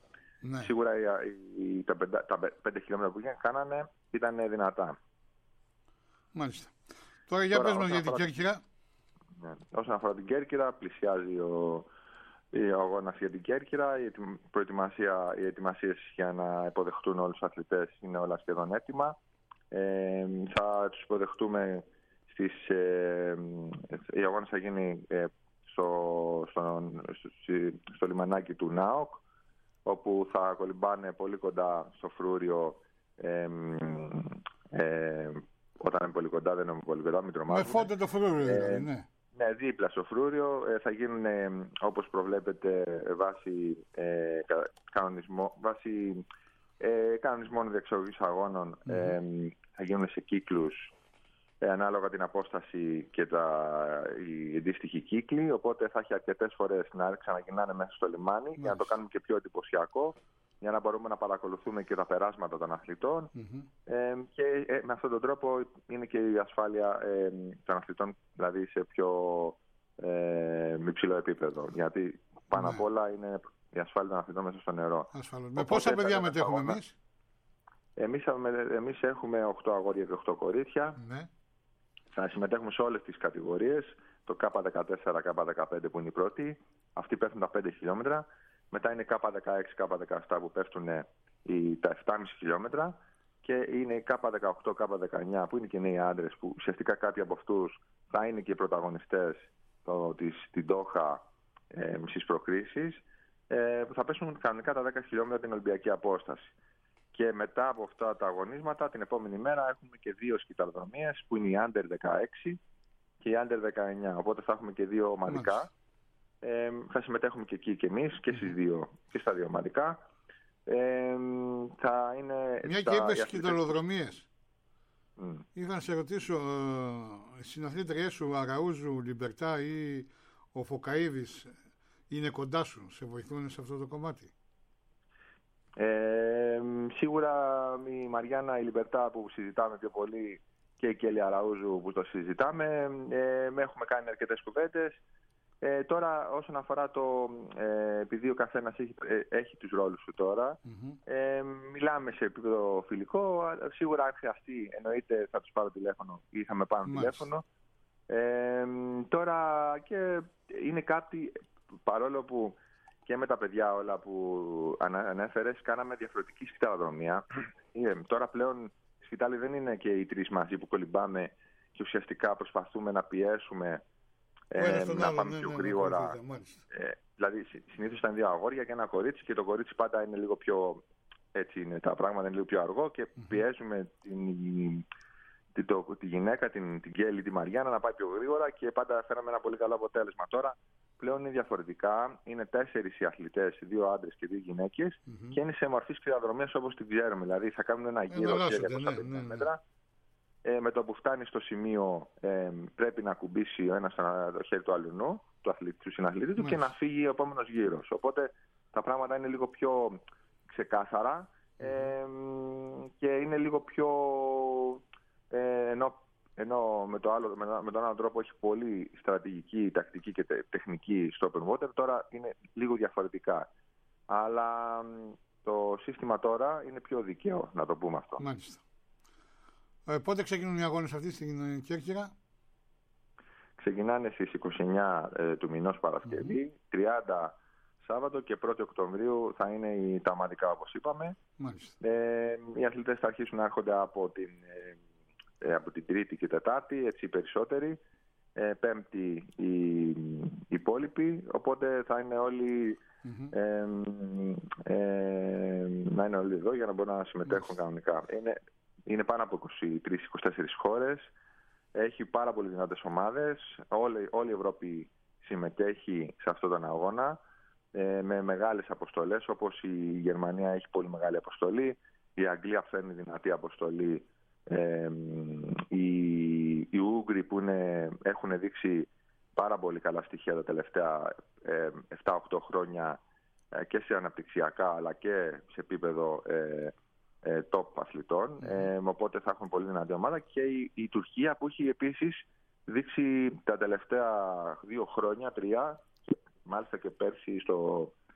Ναι. Σίγουρα η, η, τα, πεντα, τα πέντε χιλιόμετρα που είχαν, κάνανε ήταν δυνατά. Μάλιστα. Τώρα για πες μας για την Κέρκυρα. Ναι. Όσον αφορά την Κέρκυρα, πλησιάζει ο, ο αγώνας για την Κέρκυρα. Η, προετοιμασία, οι ετοιμασίες για να υποδεχτούν όλους τους αθλητές είναι όλα σχεδόν έτοιμα. Ε, θα τους υποδεχτούμε στις... Ε, η αγώνα θα γίνει ε, στο, στο, στο, στο λιμανάκι του ΝΑΟΚ, όπου θα κολυμπάνε πολύ κοντά στο φρούριο. Ε, ε, όταν είναι πολύ κοντά, δεν είναι πολύ κοντά, μην τρομάζουμε. Με φώτε το φρούριο, δηλαδή, ε, ναι. Ναι, δίπλα στο φρούριο. Ε, θα γίνουν, ε, όπως προβλέπεται, βάσει ε, κανονισμό, βάσει, ε, κανονισμών διεξαγωγής αγώνων, mm-hmm. ε, θα γίνουν σε κύκλους ε, ανάλογα την απόσταση και τα, οι αντίστοιχοι κύκλοι. Οπότε θα έχει αρκετές φορές να ξαναγυρνάνε μέσα στο λιμάνι mm-hmm. για να το κάνουμε και πιο εντυπωσιακό, για να μπορούμε να παρακολουθούμε και τα περάσματα των αθλητών. Mm-hmm. Ε, και ε, με αυτόν τον τρόπο είναι και η ασφάλεια ε, των αθλητών, δηλαδή σε πιο ε, υψηλό επίπεδο. Γιατί πάνω mm-hmm. απ' όλα είναι η ασφάλεια των αθλητών μέσα στο νερό. Ασφαλώς. Με πόσα παιδιά μετέχουμε εμείς? Εμείς, εμείς έχουμε οκτώ αγόρια και οκτώ κορίτσια. Mm-hmm. Θα συμμετέχουμε σε όλες τις κατηγορίες. Το Κ δεκατέσσερα, Κ δεκαπέντε που είναι η πρώτη. Αυτοί πέφτουν τα πέντε χιλιόμετρα. Μετά είναι Κ δεκαέξι, Κ δεκαεπτά που πέφτουν οι, τα επτά κόμμα πέντε χιλιόμετρα και είναι οι Κ δεκαοκτώ, Κ δεκαεννιά που είναι και νέοι άντρες, που ουσιαστικά κάποιοι από αυτούς θα είναι και οι πρωταγωνιστές το, της, στην Ντόχα ε, στις προκρίσεις, ε, που θα πέσουν κανονικά τα δέκα χιλιόμετρα την Ολυμπιακή απόσταση. Και μετά από αυτά τα αγωνίσματα, την επόμενη μέρα έχουμε και δύο σκυταλοδρομίες που είναι η Άντερ δεκαέξι και η Άντερ δεκαεννιά. Οπότε θα έχουμε και δύο ομαδικά. Ε, θα συμμετέχουμε και εκεί και εμείς και, στις δύο, και στα δύο ομαδικά. Ε, θα είναι μια και είπες σκυταλοδρομίες. Mm. Είχα να σε ρωτήσω, οι συναθλήτριές σου, Αραούζου, Λιμπερτά ή ο Φωκαΐδης είναι κοντά σου, σε βοηθούν σε αυτό το κομμάτι? Ε, σίγουρα η Μαριάννα, η Λιμπερτά που συζητάμε πιο πολύ και η Κέλη Αραούζου που το συζητάμε, ε, έχουμε κάνει αρκετές κουβέντες. Ε, τώρα όσον αφορά το, ε, επειδή ο καθένας έχει, ε, έχει τους ρόλους του τώρα, mm-hmm. ε, μιλάμε σε επίπεδο φιλικό, σίγουρα αν χρειαστεί εννοείται θα τους πάρω τηλέφωνο ή θα με πάρουν mm-hmm. τηλέφωνο. Ε, τώρα και είναι κάτι, παρόλο που και με τα παιδιά όλα που ανέφερες κάναμε διαφορετική σκυταλοδρομία, ε, τώρα πλέον η σκυτάλη δεν είναι και οι τρεις μαζί που κολυμπάμε και ουσιαστικά προσπαθούμε να πιέσουμε Ε, να άλλο, πάμε ναι, πιο ναι, γρήγορα. Ναι, ε, δηλαδή, συνήθως ήταν δύο αγόρια και ένα κορίτσι, και το κορίτσι πάντα είναι λίγο πιο. Έτσι είναι, τα πράγματα είναι λίγο πιο αργό και mm-hmm. πιέζουμε την, την, το, τη γυναίκα, την, την Κέλλη, τη Μαριάννα να πάει πιο γρήγορα και πάντα φέραμε ένα πολύ καλό αποτέλεσμα. Τώρα πλέον είναι διαφορετικά. Είναι τέσσερις οι αθλητές, δύο άντρες και δύο γυναίκες mm-hmm. και είναι σε μορφή σκυλαδρομίας όπως την ξέρουμε. Δηλαδή θα κάνουν ένα γύρο διακόσια πενήντα μέτρα. Ε, με το που φτάνει στο σημείο ε, πρέπει να ακουμπήσει ο ένας το χέρι του αλουνού, του, αθλητή, του συναθλητή του, και να φύγει ο επόμενος γύρος. Οπότε τα πράγματα είναι λίγο πιο ξεκάθαρα ε, και είναι λίγο πιο... Ε, ενώ ενώ με, το άλλο, με, με τον άλλο τρόπο έχει πολύ στρατηγική, τακτική και τε, τεχνική στο open water, τώρα είναι λίγο διαφορετικά. Αλλά το σύστημα τώρα είναι πιο δικαίο, να το πούμε αυτό. Μάλιστα. Ε, πότε ξεκινούν οι αγώνες αυτοί στην Κέρκυρα? Ξεκινάνε στις είκοσι εννιά ε, του μηνός Παρασκευή, mm-hmm. τριάντα Σάββατο και πρώτη Οκτωβρίου θα είναι οι, τα ομαδικά όπως είπαμε. Μάλιστα. Ε, οι αθλητές θα αρχίσουν να έρχονται από την, ε, από την Τρίτη και Τετάρτη, έτσι οι περισσότεροι. Ε, πέμπτη οι, οι υπόλοιποι, οπότε θα είναι όλοι, mm-hmm. ε, ε, να είναι όλοι εδώ για να μπορούν να συμμετέχουν mm-hmm. κανονικά. Είναι, Είναι πάνω από είκοσι τρεις είκοσι τέσσερις χώρες, έχει πάρα πολύ δυνατές ομάδες, όλη, όλη η Ευρώπη συμμετέχει σε αυτόν τον αγώνα ε, με μεγάλες αποστολές, όπως η Γερμανία έχει πολύ μεγάλη αποστολή, η Αγγλία φέρνει δυνατή αποστολή, ε, οι, οι Ούγγροι που είναι, έχουν δείξει πάρα πολύ καλά στοιχεία τα τελευταία ε, επτά οκτώ χρόνια ε, και σε αναπτυξιακά αλλά και σε επίπεδο ε, top αθλητών, mm. ε, οπότε θα έχουν πολύ δυνατή ομάδα, και η, η Τουρκία που έχει επίσης δείξει τα τελευταία δύο χρόνια, τρία, μάλιστα και πέρσι στο,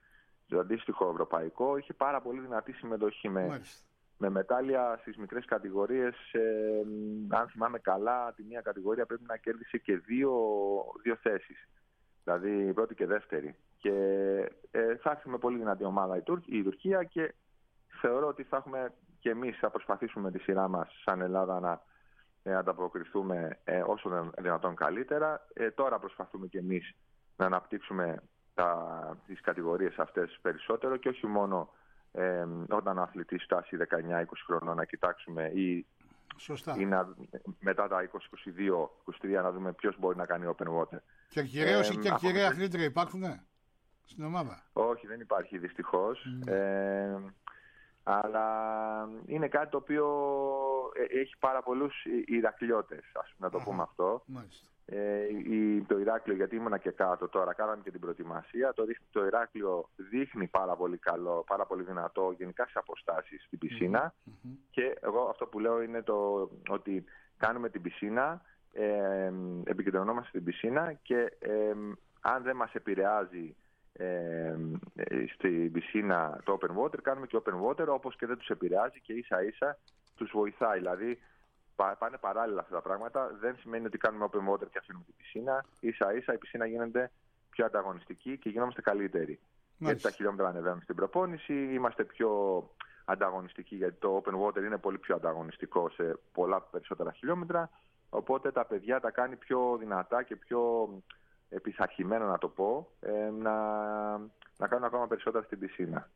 το αντίστοιχο ευρωπαϊκό, είχε πάρα πολύ δυνατή συμμετοχή με, με μετάλλια στις μικρές κατηγορίες. Ε, αν θυμάμαι καλά, τη μία κατηγορία πρέπει να κέρδισε και δύο, δύο θέσεις. Δηλαδή πρώτη και δεύτερη. Και ε, θα έρθει με πολύ δυνατή ομάδα η, Τουρ, η Τουρκία και θεωρώ ότι θα έχουμε και εμείς θα προσπαθήσουμε τη σειρά μας σαν Ελλάδα να ε, ανταποκριθούμε ε, όσο δυνατόν καλύτερα. Ε, τώρα προσπαθούμε και εμείς να αναπτύξουμε τα, τις κατηγορίες αυτές περισσότερο και όχι μόνο ε, όταν ο αθλητής φτάσει δεκαεννιά είκοσι χρονών να κοιτάξουμε ή, ή να, μετά τα είκοσι, είκοσι δύο, είκοσι τρία να δούμε ποιος μπορεί να κάνει open water. Και αρχιερέως ε, ή και αρχιερέα αθλήτρια υπάρχουν ναι, στην ομάδα? Όχι, δεν υπάρχει δυστυχώς. Mm. Ε, αλλά είναι κάτι το οποίο έχει πάρα πολλούς Ηρακλειώτες, ας πούμε, να το Αχα, πούμε αυτό. Ε, η, το Ηράκλειο, γιατί ήμουνα και κάτω τώρα, κάναμε και την προετοιμασία. Το, το Ηράκλειο δείχνει πάρα πολύ καλό, πάρα πολύ δυνατό γενικά σε αποστάσεις στην πισίνα. Mm-hmm. Και εγώ αυτό που λέω είναι το, ότι κάνουμε την πισίνα, ε, επικεντρωνόμαστε στην πισίνα και ε, αν δεν μας επηρεάζει Ε, στην πισίνα το open water, κάνουμε και open water, όπως και δεν τους επηρεάζει και ίσα ίσα τους βοηθάει. Δηλαδή πάνε παράλληλα αυτά τα πράγματα. Δεν σημαίνει ότι κάνουμε open water και αφήνουμε την πισίνα. Ίσα ίσα η πισίνα γίνεται πιο ανταγωνιστική και γινόμαστε καλύτεροι. Μάλιστα. Γιατί τα χιλιόμετρα ανεβαίνουν στην προπόνηση, είμαστε πιο ανταγωνιστικοί γιατί το open water είναι πολύ πιο ανταγωνιστικό σε πολλά περισσότερα χιλιόμετρα. Οπότε τα παιδιά τα κάνει πιο δυνατά και πιο επισαρχημένα, να το πω, ε, να, να κάνουν ακόμα περισσότερα στην πισίνα.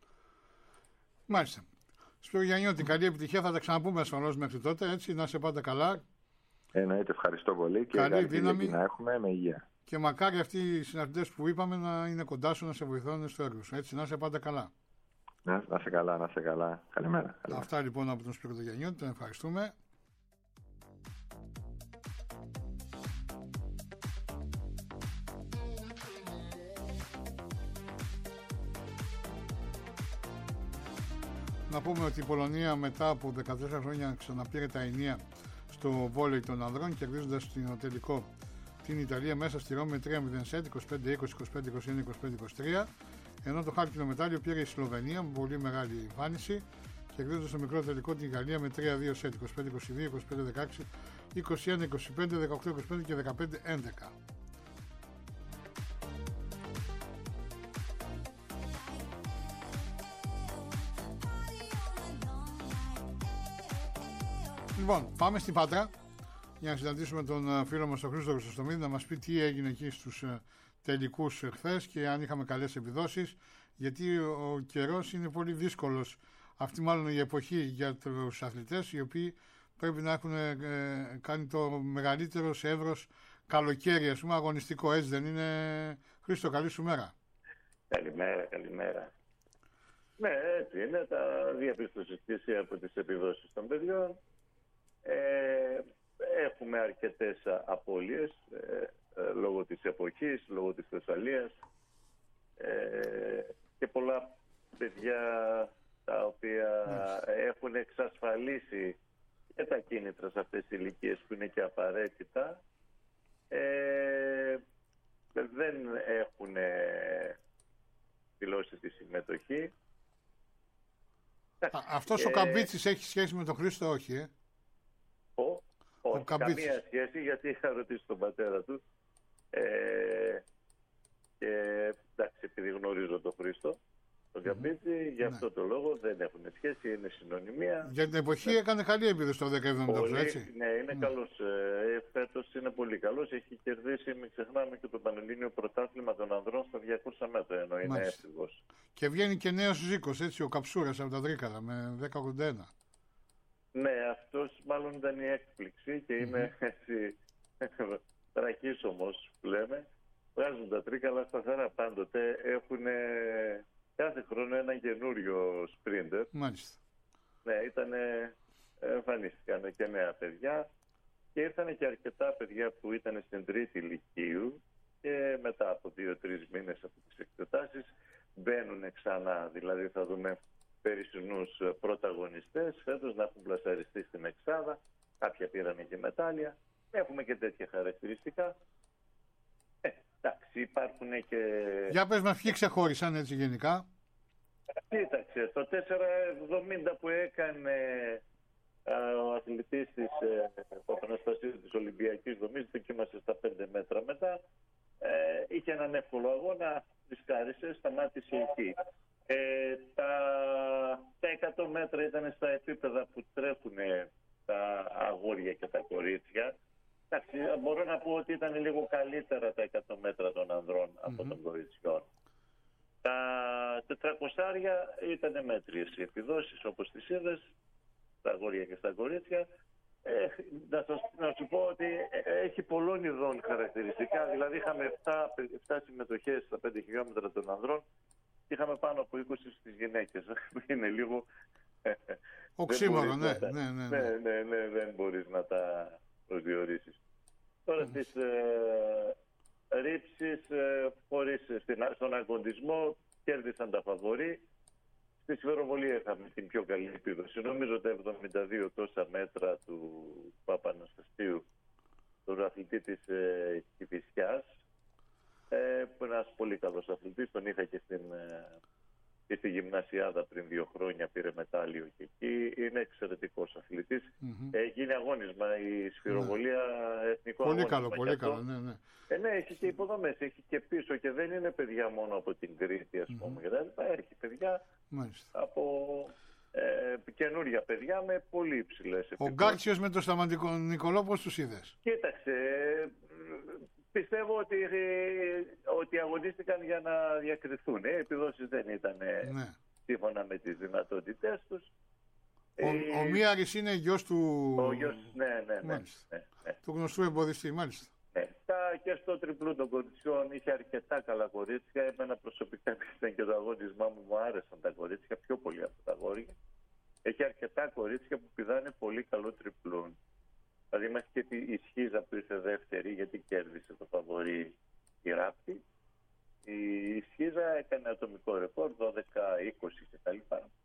Μάλιστα. Σπύρο Γιαννιώτη, καλή επιτυχία. Θα τα ξαναπούμε ασφαλώς μέχρι τότε. Έτσι, να είσαι πάντα καλά. Εννοείται, ευχαριστώ πολύ και καλή δύναμη να έχουμε με υγεία. Και μακάρι αυτοί οι συναντητές που είπαμε να είναι κοντά σου, να σε βοηθούν στο έργο σου. Έτσι, να είσαι πάντα καλά. Να, να είσαι καλά, να είσαι καλά. Καλημέρα. Καλημέρα. Αυτά λοιπόν από τον Σπύρο Γιαννιώτη. Τον ευχαριστούμε. Να πούμε ότι η Πολωνία μετά από δεκατέσσερα χρόνια ξαναπήρε τα ενία στο βόλεϊ των ανδρών, κερδίζοντας στο τελικό την Ιταλία μέσα στη Ρώμη με τρία μηδέν σετ, είκοσι πέντε είκοσι, είκοσι πέντε είκοσι ένα, είκοσι πέντε είκοσι τρία, ενώ το χάλκινο μετάλλιο πήρε η Σλοβενία με πολύ μεγάλη εμφάνιση, κερδίζοντας στο μικρό τελικό την Γαλλία με τρία δύο σετ, είκοσι πέντε είκοσι δύο, είκοσι πέντε δεκαέξι, είκοσι ένα είκοσι πέντε, δεκαοκτώ είκοσι πέντε και δεκαπέντε έντεκα. Λοιπόν, πάμε στην Πάτρα για να συναντήσουμε τον φίλο μας τον Χρήστο Χρυστοστομίδη να μας πει τι έγινε εκεί στους τελικούς χθες και αν είχαμε καλές επιδόσεις, γιατί ο καιρός είναι πολύ δύσκολος, αυτή μάλλον η εποχή για τους αθλητές οι οποίοι πρέπει να έχουν ε, κάνει το μεγαλύτερο σε εύρος καλοκαίρι, ας πούμε, αγωνιστικό, έτσι δεν είναι? Χρήστο, καλή σου μέρα. Καλημέρα, καλημέρα. Ναι, έτσι είναι, τα διαπίστωσες και εσύ από τις επιδόσεις των παιδιών. Ε, έχουμε αρκετές απώλειες ε, ε, λόγω της εποχής, λόγω της Θεσσαλίας ε, και πολλά παιδιά τα οποία yes. έχουν εξασφαλίσει και τα κίνητρα σε αυτές τις ηλικίες που είναι και απαραίτητα ε, δεν έχουν δηλώσει τη συμμετοχή. Α, αυτός ε, ο Καμπίτσης έχει σχέση με τον Χρήστο, όχι ε? Ο, όχι, καμία σχέση, γιατί είχα ρωτήσει τον πατέρα του ε, και εντάξει, επειδή γνωρίζω τον Χρήστο, τον mm-hmm. Καμπίτση, γι' αυτό ναι. το λόγο δεν έχουν σχέση, είναι συνωνυμία. Για την εποχή ναι. έκανε καλή επίδοση το δέκα εβδομήντα, έτσι. Ναι, είναι mm. καλός. Ε, φέτος είναι πολύ καλός. Έχει κερδίσει, μην ξεχνάμε, και το Πανελλήνιο Πρωτάθλημα των Ανδρών στα διακόσια μέτρα, ενώ είναι έφηβος. Και βγαίνει και νέος Ζήκος, έτσι, ο Καψούρας από τα Τρίκαλα με δέκα ογδόντα ένα. Ναι, αυτός μάλλον ήταν η έκπληξη και είναι mm-hmm. έτσι τραχής όμως που λέμε. Βγάζουν τα Τρίκαλα σταθερά πάντοτε. Έχουν κάθε χρόνο ένα καινούριο σπρίντερ. Μάλιστα. Ναι, ήταν, εμφανίστηκαν και νέα παιδιά και ήρθαν και αρκετά παιδιά που ήταν στην τρίτη λυκείου και μετά από δύο-τρεις μήνες από τις εξετάσεις μπαίνουν ξανά. Δηλαδή θα δούμε περισσινούς πρωταγωνιστές φέτος να έχουν πλασαριστεί στην εξάδα. Κάποια πήραν και μετάλλια. Έχουμε και τέτοια χαρακτηριστικά. Ε, Εντάξει, υπάρχουν και... Για πες μας ποιοι ξεχώρισαν έτσι γενικά. Κοίταξε, στο τέσσερα εβδομήντα που έκανε α, ο αθλητής της Παπαναστασίου της Ολυμπιακής δομής, δοκίμασε στα πέντε μέτρα μετά. Ε, είχε έναν εύκολο αγώνα, ρισκάρισε, σταμάτησε εκεί. Ε, τα, τα εκατό μέτρα ήταν στα επίπεδα που τρέχουν τα αγόρια και τα κορίτσια. Εντάξει, μπορώ να πω ότι ήταν λίγο καλύτερα τα εκατό μέτρα των ανδρών mm-hmm. από των κοριτσιών. Τα τετρακοσάρια ήταν μέτριες οι επιδόσεις όπως τις είδες, στα αγόρια και στα κορίτσια. Ε, να, σας, να σου πω ότι έχει πολλών ειδών χαρακτηριστικά. Δηλαδή είχαμε επτά συμμετοχές στα πέντε χιλιόμετρα των ανδρών και είχαμε πάνω από είκοσι στις γυναίκες. Είναι λίγο... Οξύμορο, ναι, τα... ναι, ναι, ναι. Ναι, ναι, ναι, δεν μπορείς να τα προσδιορίσεις. Τώρα mm. στις ε, ρήψεις ε, χωρίς στον αγωνισμό κέρδισαν τα φαβορί. Στη σφαιροβολία είχαμε την πιο καλή επίδοση. Νομίζω τα εβδομήντα δύο τόσα μέτρα του Παπαναστασίου, του αθλητή της ε, Κηφισιάς, ε, που είναι ένας πολύ καλός αθλητής. Τον είχα και, στην, ε, και στη γυμνασιάδα πριν δύο χρόνια, πήρε μετάλλιο και εκεί. Είναι εξαιρετικός αθλητής. Mm-hmm. Ε, γίνει αγώνισμα η σφαιροβολία, ναι. Εθνικό πολύ αγώνισμα. Καλό, πολύ καλό, ναι, ναι. Ε, ναι, έχει και υποδομές, έχει και πίσω και δεν είναι παιδιά μόνο από την Κρήτη, ας πούμε. Mm-hmm. Έχει παιδιά Μάλιστα. από ε, καινούργια παιδιά με πολύ υψηλές επιδόσεις. Ο Γκάρτσιος με το Σταματικό Νικολό, πώς τους είδες? Κοίταξε, πιστεύω ότι, ότι αγωνίστηκαν για να διακριθούν. Οι επιδόσεις δεν ήταν ναι. σύμφωνα με τις δυνατότητές τους. Ο, ε, ο Μίαρης είναι γιος του... Ο γιος, ναι, ναι, ναι, ναι, ναι. του γνωστού εμποδιστή, μάλιστα. Ναι. Τα, και στο τριπλού των κοριτσιών είχε αρκετά καλά κορίτσια. Εμένα προσωπικά ήταν και το αγώνισμά μου, μου άρεσαν τα κορίτσια πιο πολύ από τα αγόρια. Έχει αρκετά κορίτσια που πηδάνε πολύ καλό τριπλούν. Δηλαδή μέχρι και η Σχίζα που ήρθε δεύτερη, γιατί κέρδισε το φαβορί η Ράπτη. Η Σχίζα έκανε ατομικό ρεκόρ δώδεκα είκοσι κτλ.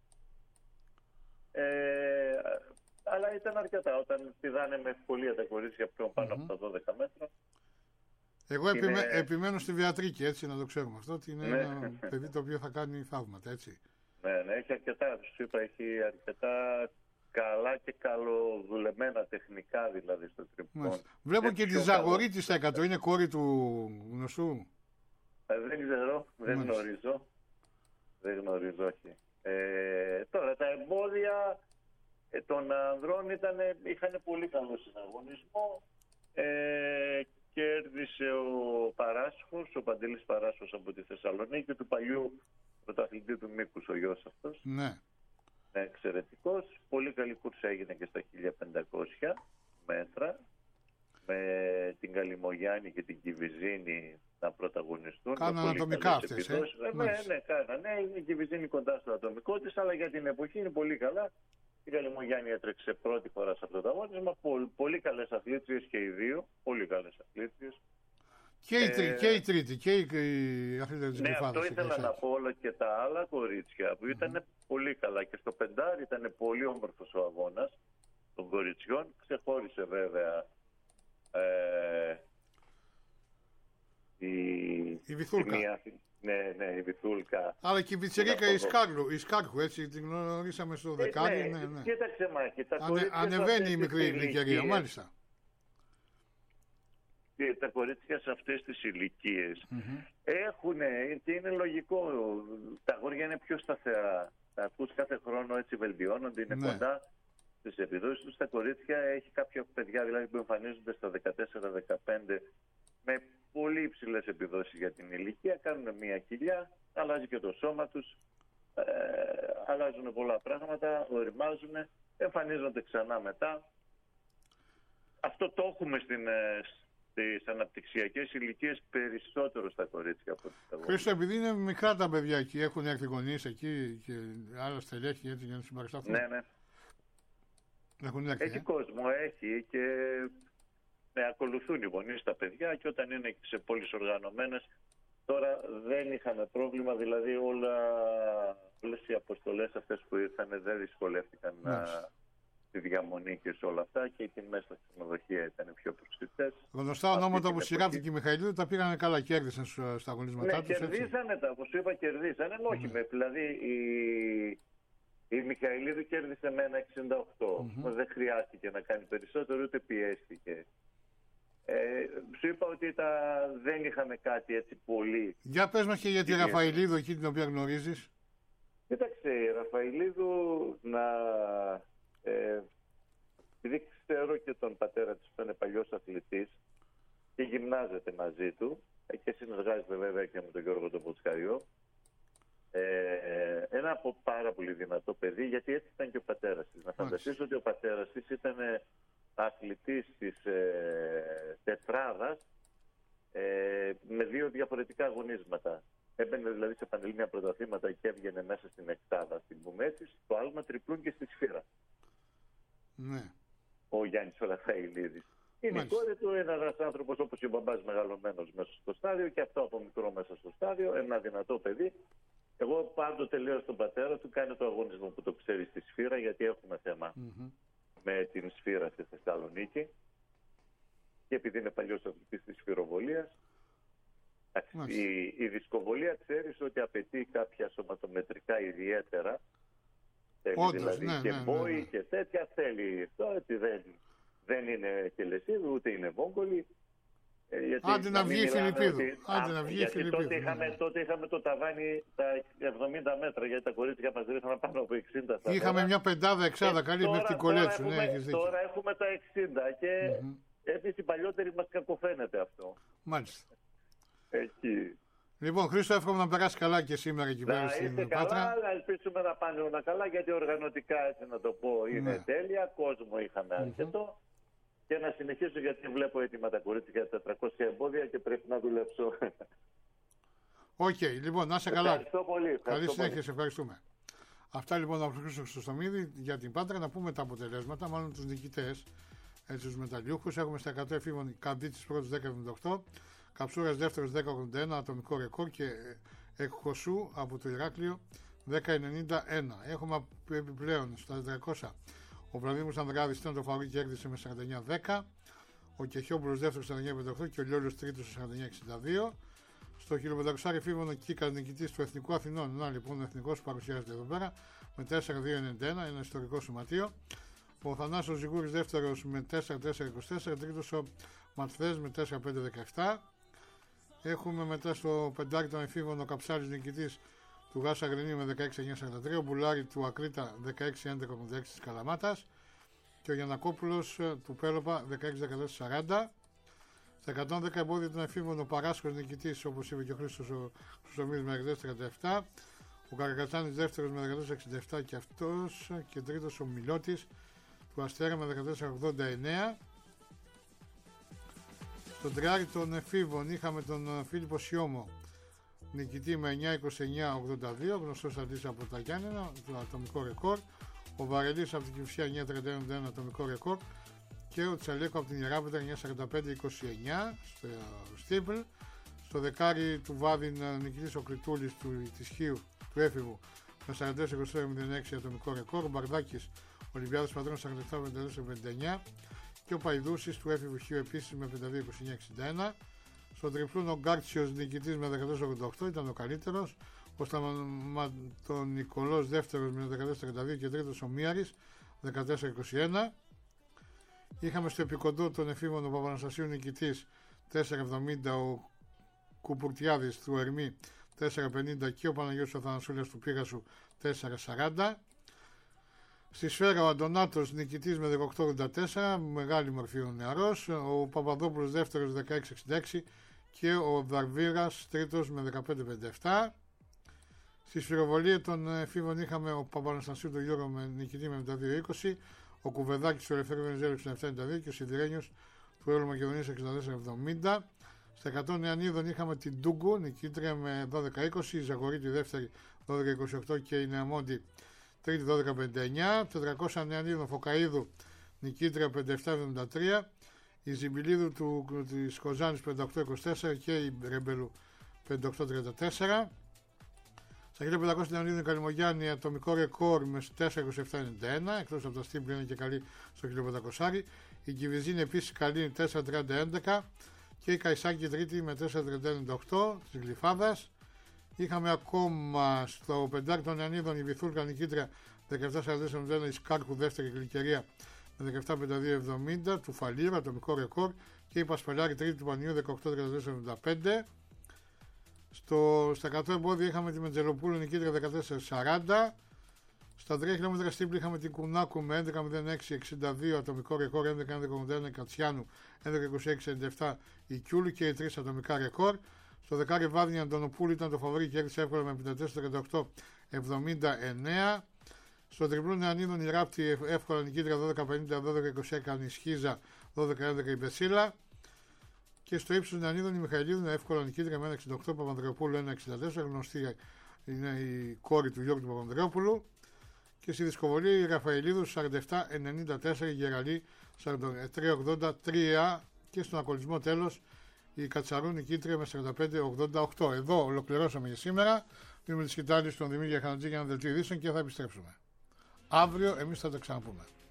Ε, αλλά ήταν αρκετά. Όταν πηδάνε με ευκολία τα κορίτσια πιο πάνω mm-hmm. από τα δώδεκα μέτρα. Εγώ είναι... επιμέ, επιμένω στη Βιατρίκη, έτσι να το ξέρουμε αυτό, ότι είναι ναι. ένα παιδί το οποίο θα κάνει θαύματα, έτσι. Ναι, ναι, έχει αρκετά, σου είπα, έχει αρκετά καλά και καλοδουλεμένα τεχνικά δηλαδή στο τριπλό. Βλέπω και, και τη Ζαγορίτη στα εκατό, είναι κόρη του γνωστού. Ε, δεν ξέρω, δεν Μάλιστα. γνωρίζω. Δεν γνωρίζω, όχι. Ε, τώρα τα εμπόδια ε, των ανδρών είχαν πολύ καλό συναγωνισμό. Ε, κέρδισε ο Παράσχος, ο Παντελής Παράσχος από τη Θεσσαλονίκη, του παλιού πρωταθλητή του Μίκους, ο γιος αυτός. Ναι. Ναι, εξαιρετικός. Πολύ καλή κούρσα έγινε και στα χίλια πεντακόσια μέτρα, με την Καλιμογιάννη και την Κιβιζίνη να πρωταγωνιστούν. Κάναν ατομικά αυτές, ε. ε ναι, ναι, κάνανε. Η Κιβιζίνη κοντά στο ατομικό της, αλλά για την εποχή είναι πολύ καλά. Η Καλιμογιάννη έτρεξε πρώτη φορά σε αυτό το αγώνισμα. Πολύ, πολύ καλές αθλήτριες και οι δύο. Πολύ καλές αθλήτριες. Και η, ε, και η τρίτη, και η, η αθλήτρια της ναι, Κεφάδας. Αυτό ήθελα να πω, όλα και τα άλλα κορίτσια που ήταν mm-hmm. πολύ καλά. Και στο πεντάρι ήταν πολύ όμορφος ο αγώνας των κοριτσιών. Ξεχώρισε βέβαια ε, η, η Βυθούλκα. Η μία, ναι, ναι, η Βυθούλκα. Αλλά και η Βιτσερίκα η Σκάρλου, η Σκάρχου, έτσι, την γνωρίσαμε στο δεκάρι. Ε, ναι, ναι, ναι. Κοίταξε, Μάκη, τα Ανε, ανεβαίνει η μικρή ηλικία, μάλιστα. Και τα κορίτσια σε αυτές τις ηλικίες mm-hmm. έχουν, και είναι λογικό, τα αγόρια είναι πιο σταθερά. Τα ακούς κάθε χρόνο, έτσι βελτιώνονται, είναι ναι. κοντά στις επιδόσεις τους. Τα κορίτσια έχει κάποια παιδιά δηλαδή που εμφανίζονται στα δεκατέσσερα δεκαπέντε με πολύ υψηλές επιδόσεις για την ηλικία, κάνουν μια κοιλιά, αλλάζει και το σώμα τους, ε, αλλάζουν πολλά πράγματα, οριμάζουν, εμφανίζονται ξανά μετά. Αυτό το έχουμε στην, στις αναπτυξιακές ηλικίες περισσότερο στα κορίτσια από τα γόρια. Χρήστο, επειδή είναι μικρά τα παιδιά εκεί, έχουν έρθει γονείς εκεί και άλλα στελέχη έτσι για να συμπαρασταθούν. Ναι, ναι. Έχουν έρθει, έχει ε? κόσμο, έχει και ναι, ακολουθούν οι γονείς τα παιδιά και όταν είναι σε πόλεις οργανωμένες. Τώρα δεν είχαμε πρόβλημα, δηλαδή όλα, όλες οι αποστολές αυτές που ήρθαν δεν δυσκολεύτηκαν να, στη διαμονή και σε όλα αυτά, και εκεί μέσα στα ξενοδοχεία ήταν πιο προσιτές. Γνωστά ονόματα που σιγάφτηκε η Μιχαηλίδου τα πήγανε καλά, κέρδισαν στα αγωνίσματά ναι, τους. Κερδίσανε τα, όπως σου είπα, κερδίσανε. Mm-hmm. Όχι, με, δηλαδή η, η Μιχαηλίδου κέρδισε με ένα εξήντα οκτώ. Mm-hmm. Δεν χρειάστηκε να κάνει περισσότερο, ούτε πιέστηκε. Ε, σου είπα ότι τα, δεν είχαμε κάτι έτσι πολύ. Για πες μας και για τη Ραφαηλίδου, εκεί την οποία γνωρίζεις. Κοίταξε, η Ραφαηλίδου, να, ε, επειδή ξέρω και τον πατέρα της που είναι παλιός αθλητής και γυμνάζεται μαζί του και συνεργάζεται βέβαια και με τον Γιώργο τον Ποτσχαριό, ε, ένα από πάρα πολύ δυνατό παιδί, γιατί έτσι ήταν και ο πατέρας της. Να φανταστείς ότι ο πατέρας της ήταν αθλητής της ε, τετράδας ε, με δύο διαφορετικά αγωνίσματα. Έμπαινε δηλαδή σε πανελλήνια πρωταθλήματα και έβγαινε μέσα στην εκτάδα, στην πούμε έτσι, στο άλμα τριπλούν και στη σφύρα. Ναι. Ο Γιάννης ο Ραφαηλίδης. Είναι η κόρη του, ένας άνθρωπος όπως και ο μπαμπάς μεγαλωμένος μέσα στο στάδιο και αυτό από μικρό μέσα στο στάδιο, ένα δυνατό παιδί. Εγώ πάντοτε λέω στον πατέρα του, κάνει το αγωνισμό που το ξέρει στη σφύρα, γιατί έχουμε θέμα mm-hmm. με την σφύρα στη Θεσσαλονίκη. Και επειδή είναι παλιός αθλητής της σφυροβολίας, η, η δισκοβολία ξέρεις ότι απαιτεί κάποια σωματομετρικά ιδιαίτερα. Θέλει Όντως, δηλαδή ναι, και ναι, μπόι ναι, ναι. και τέτοια θέλει. Αυτό ότι δεν, δεν είναι και λεσίδου, ούτε είναι βόγκολη. Άντε να βγει η Φιλιππίδου. Ότι, Άντε να βγει η Φιλιππίδου. Τότε είχαμε, ναι. τότε είχαμε το ταβάνι τα εβδομήντα μέτρα, γιατί τα κορίτσια μας ρίχναν πάνω από εξήντα. Είχαμε τώρα μια πεντάδα εξάδα καλή μέχρι την Κολέτσου. Τώρα, ναι, έχουμε, τώρα έχουμε τα εξήντα και mm-hmm. επίσης οι παλιότεροι μας κακοφαίνεται αυτό. Μάλιστα. Εκεί. Λοιπόν, Χρήστο, εύχομαι να περάσει καλά και σήμερα εκεί πέρα στην Πάτρα. Καλά, να ελπίσουμε να πάνε όλα καλά, γιατί οργανωτικά, έτσι να το πω, είναι ναι. τέλεια. Κόσμο είχαμε mm-hmm. αρκετό. Και να συνεχίσω, γιατί βλέπω έτοιμα τα κορίτσια για τετρακόσια εμπόδια και πρέπει να δουλέψω. Οκ, okay, λοιπόν, να είσαι καλά. Ευχαριστώ πολύ. Ευχαριστώ Καλή συνέχεια, πολύ. σε ευχαριστούμε. Αυτά λοιπόν από τον Χρήστο Χρυστοστομίδη για την Πάτρα. Να πούμε τα αποτελέσματα, μάλλον τους νικητές, έτσι, τους μεταλλιούχους. Έχουμε στα εκατό εφήμων Καμπίτης πρώτος δέκα εβδομήντα οκτώ, Καψούρας δεύτερος δέκα ογδόντα ένα, ατομικό ρεκόρ, και Εκχοσού από το Ηράκλειο δέκα ενενήντα ένα. Έχουμε επιπλέον στα τριακόσια ο Βλαδίμος Ανδράδης ήταν το φαβορί και κέρδισε με σαράντα εννέα δέκα. Ο Κεχιόμπουλος δεύτερος σαράντα εννέα πενήντα οκτώ και ο Λιόλιος τρίτος σαράντα εννέα εξήντα δύο. Στο χιλιοπεντακόσια εφήμωνο Κίκας νικητής του Εθνικού Αθηνών. Να λοιπόν ο Εθνικός παρουσιάζεται εδώ πέρα με τέσσερα δύο ενενήντα ένα, ένα ιστορικό σωματείο. Ο Θανάσος Ζιγούρης δεύτερος με τέσσερα τέσσερα είκοσι τέσσερα, τρίτος ο Ματθές με τέσσερα πέντε δεκαεπτά. Έχουμε μετά στο πεντάρι τον εφήμωνο Καψάρης νικητής του Γάσα Αγρινίου με δεκαέξι εννέα σαράντα τρία, ο Μπουλάρη του Ακρίτα δεκαέξι έντεκα ογδόντα έξι της Καλαμάτας και ο Γιαννακόπουλος του Πέλοπα δεκαέξι δεκατέσσερα σαράντα. Στα εκατόν δέκα εμπόδια των εφήμων ο Παράσκος νικητής, όπως είπε και ο Χρήστος ο Χρυστομίδης με δεκατέσσερα τριάντα επτά, ο Καρακατσάνης δεύτερος με δεκατέσσερα εξήντα επτά και αυτός, και τρίτος ο Μιλώτης του Αστέρα με δεκατέσσερα ογδόντα εννέα. Στον τριάρι των εφήβων είχαμε τον Φίλιππο Σιώμο νικητή με εννέα είκοσι εννέα ογδόντα δύο, γνωστός αντίστοιχα από τα Γιάννενα, το ατομικό ρεκόρ. Ο Βαρελής από την Κυφσιά εννέα τριάντα ένα ογδόντα ένα, ατομικό ρεκόρ. Και ο Τσαλέκο από την Ιεράπετρα εννέα σαράντα πέντε είκοσι εννέα στο Στίμπλ. Στο δεκάρι του Βάδιν νικητής ο Κριτούλης του, της Χίου, του Έφηβου με σαράντα τέσσερα είκοσι τέσσερα μηδέν έξι, ατομικό ρεκόρ. Ο Μπαρδάκης Ολυμπιάδας Πατρών σαράντα επτά πενήντα τέσσερα πενήντα εννέα. Και ο Παϊδούσης του Έφηβου Χίου επίσης με πενήντα δύο είκοσι εννέα εξήντα ένα. Στον τριπλούν ο Γκάρτσιος νικητής με δεκατέσσερα ογδόντα οκτώ, ήταν ο καλύτερος. Ο Σταματονικολός δεύτερος με δεκατέσσερα τριάντα δύο και τρίτος ο Μίαρης δεκατέσσερα είκοσι ένα. Είχαμε στο επικοντό τον εφήμωνο Παπαναστασίου νικητής τέσσερα εβδομήντα, ο Κουπουρτιάδης του Ερμή τέσσερα πενήντα και ο Παναγιώτης Αθανασούλας του Πύργασου τέσσερα σαράντα. Στη σφαίρα ο Αντωνάτος νικητής με δεκαοκτώ ογδόντα τέσσερα, μεγάλη μορφή ο νεαρός. Ο Παπαδόπουλος δεύτερος δεκαέξι εξήντα έξι και ο Δαρβίρας τρίτος με δεκαπέντε πενήντα επτά. Στη σφυροβολία των εφήβων είχαμε ο Παπαναστασίου τον Γιώργο με νικητή με εβδομήντα δύο είκοσι, ο Κουβεδάκης του Ελευθερίου Βενιζέλου εξήντα επτά ενενήντα δύο και ο Σιδηρένιος του Έλλου Μακεδονίας εξήντα τέσσερα εβδομήντα. Στα εκατό Νεανίδων είχαμε την Ντούγκο νικήτρια με δώδεκα είκοσι, η Ζαγορίτη δεύτερη δώδεκα είκοσι οκτώ και η Νεαμόντι τρίτη δώδεκα πενήντα εννέα. τετρακόσια Νεανίδων Φωκαΐδου νικήτρια πενήντα επτά εβδομήντα τρία, η Ζιμπηλίδου του, της Κοζάνης πενήντα οκτώ είκοσι τέσσερα και η Ρεμπελού πενήντα οκτώ τριάντα τέσσερα. Στα Στα χίλια πεντακόσια Λεωνίδου η Καλυμογιάννη ατομικό ρεκόρ με τέσσερα είκοσι επτά ενενήντα ένα, εκτός από τα Στίμπ που είναι και καλή στο χίλια πεντακόσια. Η Κιβιζίνη επίσης καλή τέσσερα τριάντα έντεκα και η Καϊσάκη τρίτη με τέσσερα τριάντα ενενήντα οκτώ της Γλυφάδας. Είχαμε ακόμα στο πεντάρι των Ιαννίδων η Βυθούλκα νικήτρια δεκαεπτά σαράντα τέσσερα εβδομήντα ένα, η Σκάρκου δεύτερη γλυκερία με δεκαεπτά πενήντα δύο εβδομήντα του Φαλήρα, ατομικό ρεκόρ, και η Πασπαλιάρη τρίτη του Πανιού δεκαοκτώ τριάντα τέσσερα εβδομήντα πέντε. Στο, στα εκατό εμπόδια είχαμε τη Μετζελοπούλου νικήτρια δεκατέσσερα σαράντα. Στα τρία χιλιόμετρα στίμπλη είχαμε την Κουνάκου με έντεκα μηδέν έξι εξήντα δύο ατομικό ρεκόρ, έντεκα ογδόντα ένα Κατσιάνου, έντεκα είκοσι έξι ενενήντα επτά η Κιούλου και οι τρεις ατομικά ρεκόρ. Στο δεκάρι Βάδνη Αντωνοπούλου ήταν το φαβορί και κέρδισε εύκολα με πενήντα τέσσερα τριάντα οκτώ εβδομήντα εννέα. Στο τριπλού Νεανίδων η Ράπτη εύκολα νικήτρια δώδεκα πενήντα δώδεκα είκοσι έκανε η Σχίζα, δώδεκα έντεκα η Μπεσίλα. Και στο ύψος Νεανίδων η Μιχαηλίδου εύκολα νικήτρια με ένα εξήντα οκτώ, Παπανδρεοπούλου ένα εξήντα τέσσερα, γνωστή είναι η κόρη του Γιώργου του Παπανδρεόπουλου. Και στη δυσκολία η Ραφαηλίδου σαράντα επτά ενενήντα τέσσερα, η Γεραλή σαράντα τρία ογδόντα τρία και στον ακολουθισμό τέλος η Κατσαρού νικήτρια με σαράντα πέντε ογδόντα οκτώ. Εδώ ολοκληρώσαμε για σήμερα. Δίνουμε τη σκητάλη στον Δημήτρη Χανατζή για ένα δελτίο ειδήσεων και θα επιστρέψουμε. Αύριο εμείς θα τα ξαναπούμε.